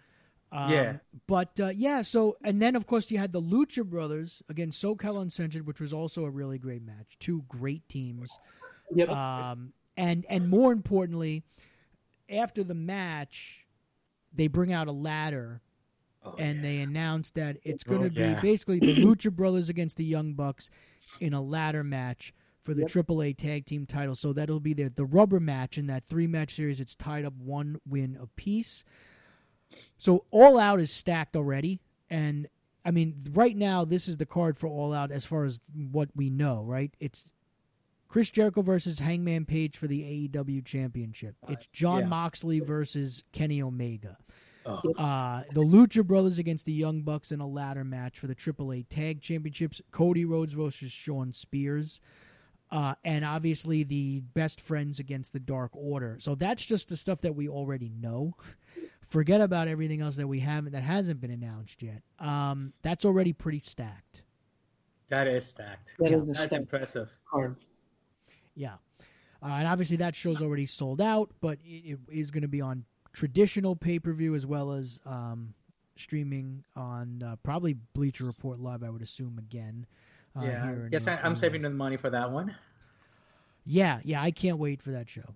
So and then of course you had the Lucha Brothers against SoCal Uncensored, which was also a really great match. Two great teams. Yep. And more importantly, after the match, they bring out a ladder. They announced that it's going to be basically the Lucha Brothers against the Young Bucks in a ladder match for the AAA Tag Team title. So that'll be the rubber match in that 3-match series. It's tied up 1 win apiece. So All Out is stacked already. And, I mean, right now this is the card for All Out as far as what we know, right? It's Chris Jericho versus Hangman Page for the AEW Championship. It's Jon Moxley versus Kenny Omega. The Lucha Brothers against the Young Bucks in a ladder match for the AAA Tag Championships. Cody Rhodes versus Shawn Spears. And obviously the Best Friends against the Dark Order. So that's just the stuff that we already know. Forget about everything else that we haven't, that hasn't been announced yet. That's already pretty stacked. That is stacked. That's impressive. Yeah. And obviously that show's already sold out, but it is going to be on traditional pay-per-view as well as streaming on probably Bleacher Report Live, I would assume, again. Yeah, yes, I'm saving the money for that one. Yeah, I can't wait for that show.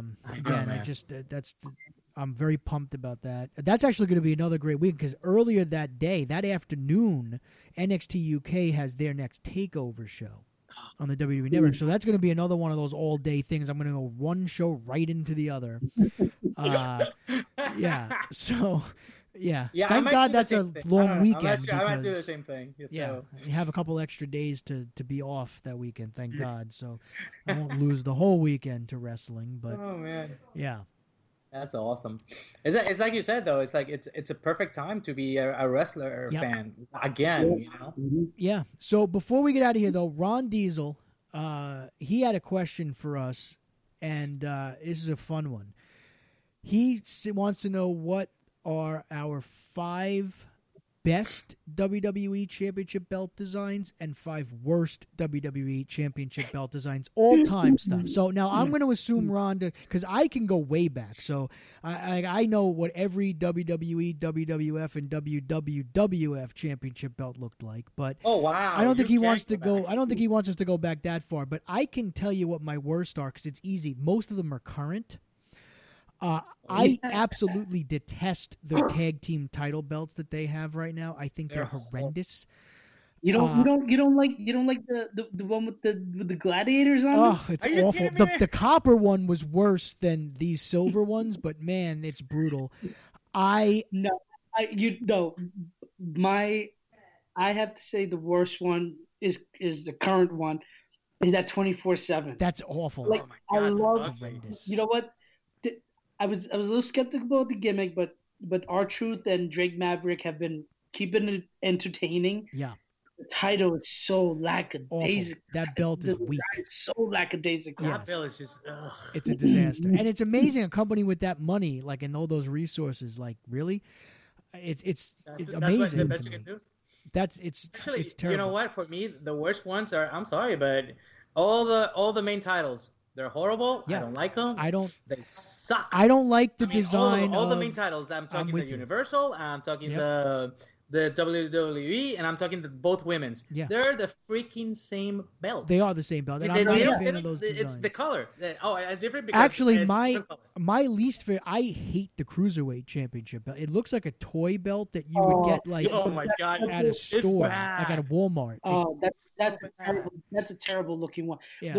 I'm very pumped about that. That's actually going to be another great week because earlier that day, that afternoon, NXT UK has their next takeover show on the WWE Network. So that's going to be another one of those all-day things. I'm going to go one show right into the other. So... Yeah. Thank God that's a long weekend. I might do the same thing. Yeah. You have a couple extra days to be off that weekend, thank God. So I won't lose the whole weekend to wrestling. But oh man. Yeah. That's awesome. It's like you said though, it's like it's a perfect time to be a wrestler fan again, you know? Yeah. So before we get out of here though, Ron Diesel, he had a question for us, and this is a fun one. He wants to know what are our 5 best WWE Championship belt designs and 5 worst WWE Championship belt designs, all-time stuff. So now I'm going to assume Ronda, because I can go way back. So I know what every WWE, WWF, and WWF Championship belt looked like. But oh wow, I don't think he wants to go. I don't think he wants us to go back that far. But I can tell you what my worst are because it's easy. Most of them are current. I absolutely detest the tag team title belts that they have right now. I think they're horrendous. You don't like the one with the gladiators on it? Oh, it's awful. The copper one was worse than these silver ones, but man, it's brutal. I have to say the worst one is the current one. Is that 24/7? That's awful. Like, oh my God, I love horrendous. You know what? I was a little skeptical about the gimmick, but R-Truth and Drake Maverick have been keeping it entertaining. Yeah. The title is so lackadaisical. That belt is weak. It's so lackadaisical. That belt is just it's a disaster. And it's amazing a company with that money, like, and all those resources, like, really? It's amazing. That's the best you can do. It's terrible. You know what? For me, the worst ones are, I'm sorry, but all the main titles. They're horrible. Yeah. I don't like them. They suck. I don't like the design. All the main titles. I'm talking the Universal. I'm talking the WWE, and I'm talking both women's. Yeah. They're the freaking same belt. They are the same belt. And I'm not a fan of those designs. It's the color. Different because actually, my least favorite. I hate the Cruiserweight Championship belt. It looks like a toy belt that you would get at a store, like at a Walmart. Oh, that's a terrible looking one. Yeah.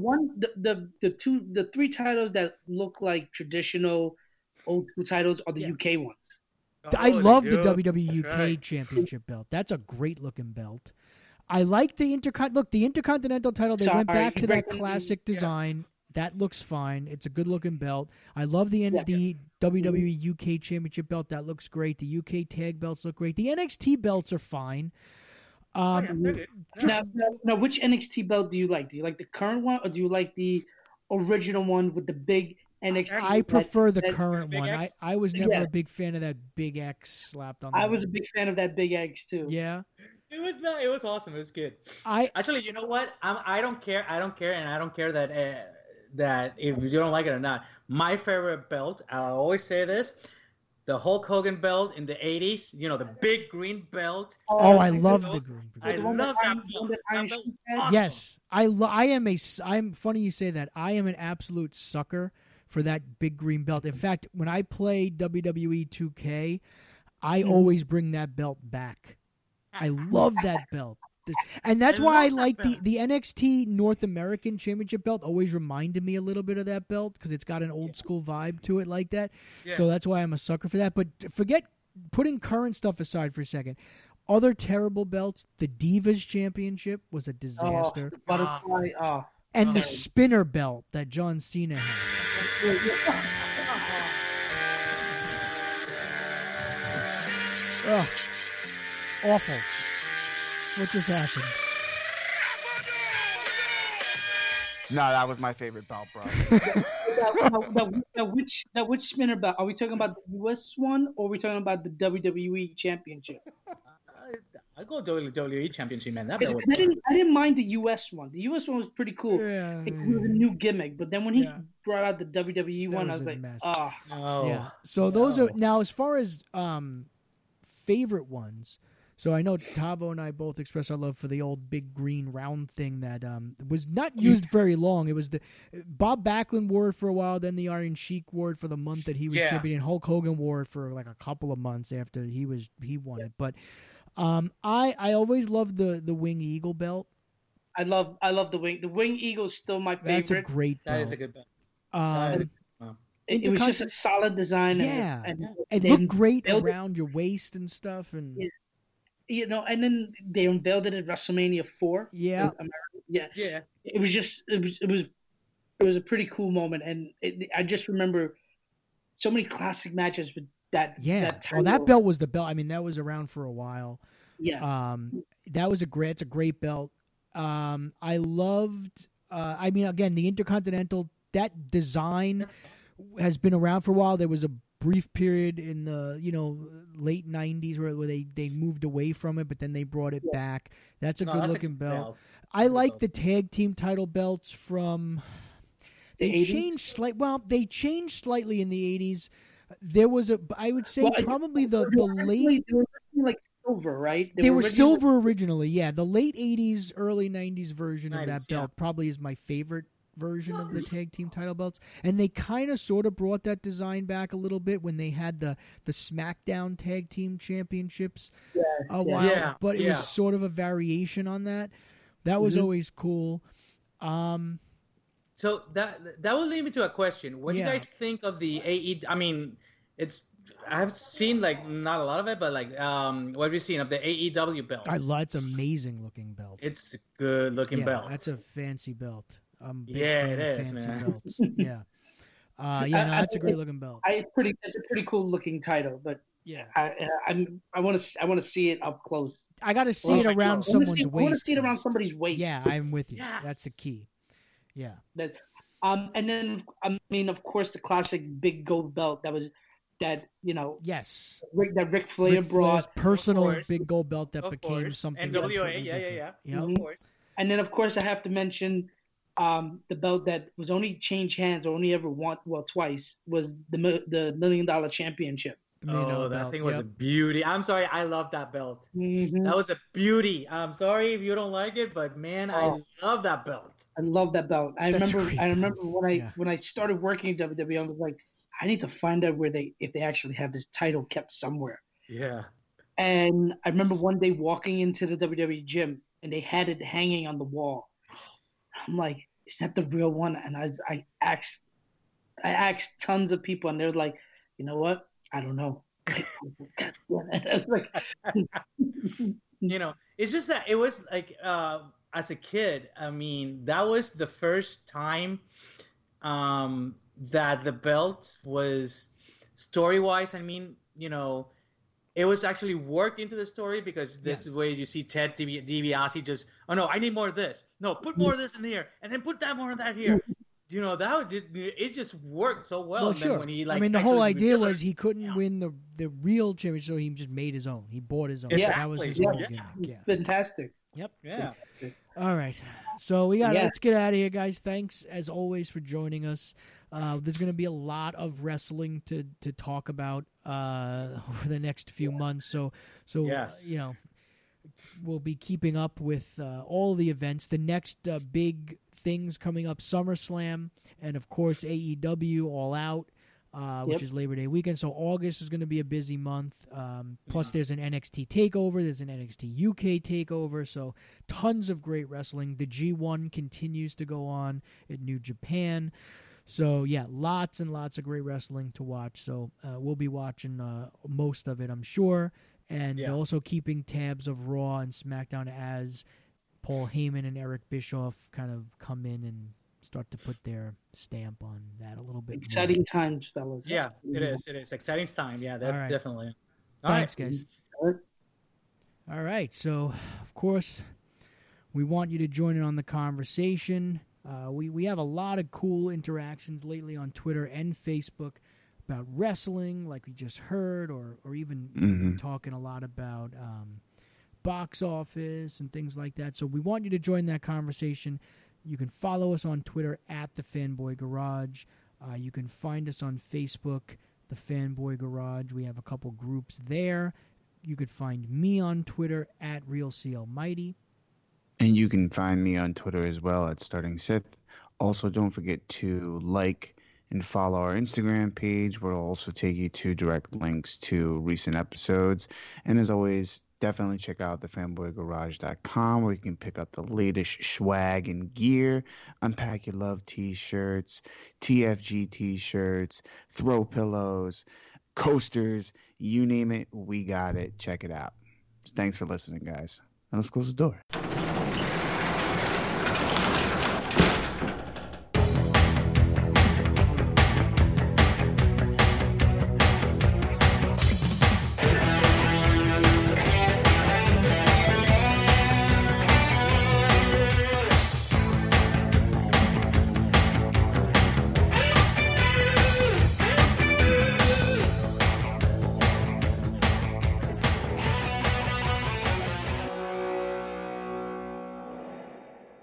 The 3 titles that look like traditional old school titles are the UK ones. I love the WWE UK Championship belt. That's a great looking belt. I like the Intercontinental title. They went back to that classic design. That looks fine. It's a good looking belt. I love the WWE UK Championship belt. That looks great. The UK tag belts look great. The NXT belts are fine. Now, which NXT belt do you like? Do you like the current one, or do you like the original one with the big NXT? I prefer the current one. I was never a big fan of that big X slapped on. I was a big fan of that big X too. Yeah. It was awesome. It was good. Actually, you know what? I don't care, and I don't care that if you don't like it or not. My favorite belt. I always say this. The Hulk Hogan belt in the 80s, the big green belt. Oh, I love the green belt. I love that belt. Awesome. Yes. I'm funny you say that. I am an absolute sucker for that big green belt. In fact, when I play WWE 2K, I always bring that belt back. I love that belt. And that's why I like the NXT North American Championship belt. Always reminded me a little bit of that belt because it's got an old school vibe to it like that. Yeah. So that's why I'm a sucker for that. But forget putting current stuff aside for a second. Other terrible belts. The Divas Championship was a disaster. The butterfly. And the spinner belt that John Cena had. Awful. What just happened? No, that was my favorite belt, bro. Which spinner belt? Are we talking about the US one, or are we talking about the WWE Championship? I go WWE Championship, man. I didn't mind the US one. The US one was pretty cool. Yeah, it was a new gimmick, but then when he brought out the WWE one, I was like, Yeah. So those are now as far as favorite ones. So I know Tavo and I both express our love for the old big green round thing that was not used very long. It was the Bob Backlund wore it for a while, then the Iron Sheik wore it for the month that he was champion, and Hulk Hogan wore it for like a couple of months after he won it. But I always loved the Wing Eagle belt. I love the Wing. The Wing Eagle is still my favorite. That's a great belt. That is a good belt. It was just a solid design. Yeah, and it looked great around your waist and stuff, and and then they unveiled it at WrestleMania 4. Yeah, yeah. It was a pretty cool moment, and I just remember so many classic matches with that. Yeah, that belt was the belt. I mean, that was around for a while. Yeah, it's a great belt. I loved. I mean, again, the Intercontinental, that design has been around for a while. There was a brief period in the late 90s where they moved away from it, but then they brought it back. That's a good looking belt. I like the tag team title belts from. They changed they changed slightly in the 80s. There was I would say probably the late. They were like silver, right? They were silver originally. Yeah, the late 80s, early 90s version of that belt probably is my favorite version of the tag team title belts, and they kind of sort of brought that design back a little bit when they had the SmackDown tag team championships a while, but it was sort of a variation on that. That was always cool. So that will lead me to a question. What do you guys think of the AE? I mean, I've seen like not a lot of it, but like what have you seen of the AEW belt? It's an amazing looking belt. It's a good looking belt. That's a fancy belt. I'm big fan of it is, fancy man. belts. That's a great looking belt. It's a pretty cool looking title, but I want to see it up close. I got to see it around someone's waist. I want to see it around somebody's waist. Yeah, I'm with you. Yes. That's a key. Yeah. And then I mean, of course, the classic big gold belt that Yes. that Ric Flair brought, personal big gold belt that became something. NWA, yeah. Of course. And then of course I have to mention the belt that was only changed hands or only ever twice was the $1 Million Championship. That thing was a beauty. I'm sorry, I love that belt. Mm-hmm. That was a beauty. I'm sorry if you don't like it, but man, I love that belt. I love that belt. I remember when I started working in WWE, I was like, I need to find out if they actually have this title kept somewhere. Yeah. And I remember one day walking into the WWE gym and they had it hanging on the wall. I'm like, is that the real one? And I asked tons of people, and they're like, you know what? I don't know. I was like, it's just that it was like as a kid. I mean, that was the first time that the belt was story-wise. I mean, it was actually worked into the story because this is where you see Ted DiBiase just, oh no, I need more of this. No, put more of this in here, and then put that more of that here. It just worked so well. Well, and sure. Then when he, I mean, the whole idea was he couldn't win the real championship, so he just made his own. He bought his own. Exactly. That was his whole gimmick. Yeah. Fantastic. Yep. Yeah. All right. So let's get out of here, guys. Thanks as always for joining us. There's going to be a lot of wrestling to talk about over the next few months. So yes. We'll be keeping up with all the events. The next big things coming up: SummerSlam, and of course AEW All Out, which is Labor Day weekend. So August is going to be a busy month. Plus, there's an NXT takeover. There's an NXT UK takeover. So tons of great wrestling. The G1 continues to go on at New Japan. So, lots and lots of great wrestling to watch. So, we'll be watching most of it, I'm sure. And also keeping tabs of Raw and SmackDown as Paul Heyman and Eric Bischoff kind of come in and start to put their stamp on that a little bit. Exciting times, fellas. Yeah, it is. It is. Exciting time. Yeah, definitely. Thanks, guys. All right. So, of course, we want you to join in on the conversation. We have a lot of cool interactions lately on Twitter and Facebook about wrestling, like we just heard, or even talking a lot about box office and things like that. So we want you to join that conversation. You can follow us on Twitter at The Fanboy Garage. You can find us on Facebook, The Fanboy Garage. We have a couple groups there. You could find me on Twitter at RealCLMighty. And you can find me on Twitter as well at Starting Sith. Also, don't forget to like and follow our Instagram page, where it'll also take you to direct links to recent episodes. And as always, definitely check out thefanboygarage.com, where you can pick up the latest swag and gear, Unpack Your Love t-shirts, TFG t-shirts, throw pillows, coasters, you name it, we got it. Check it out. Thanks for listening, guys. And let's close the door.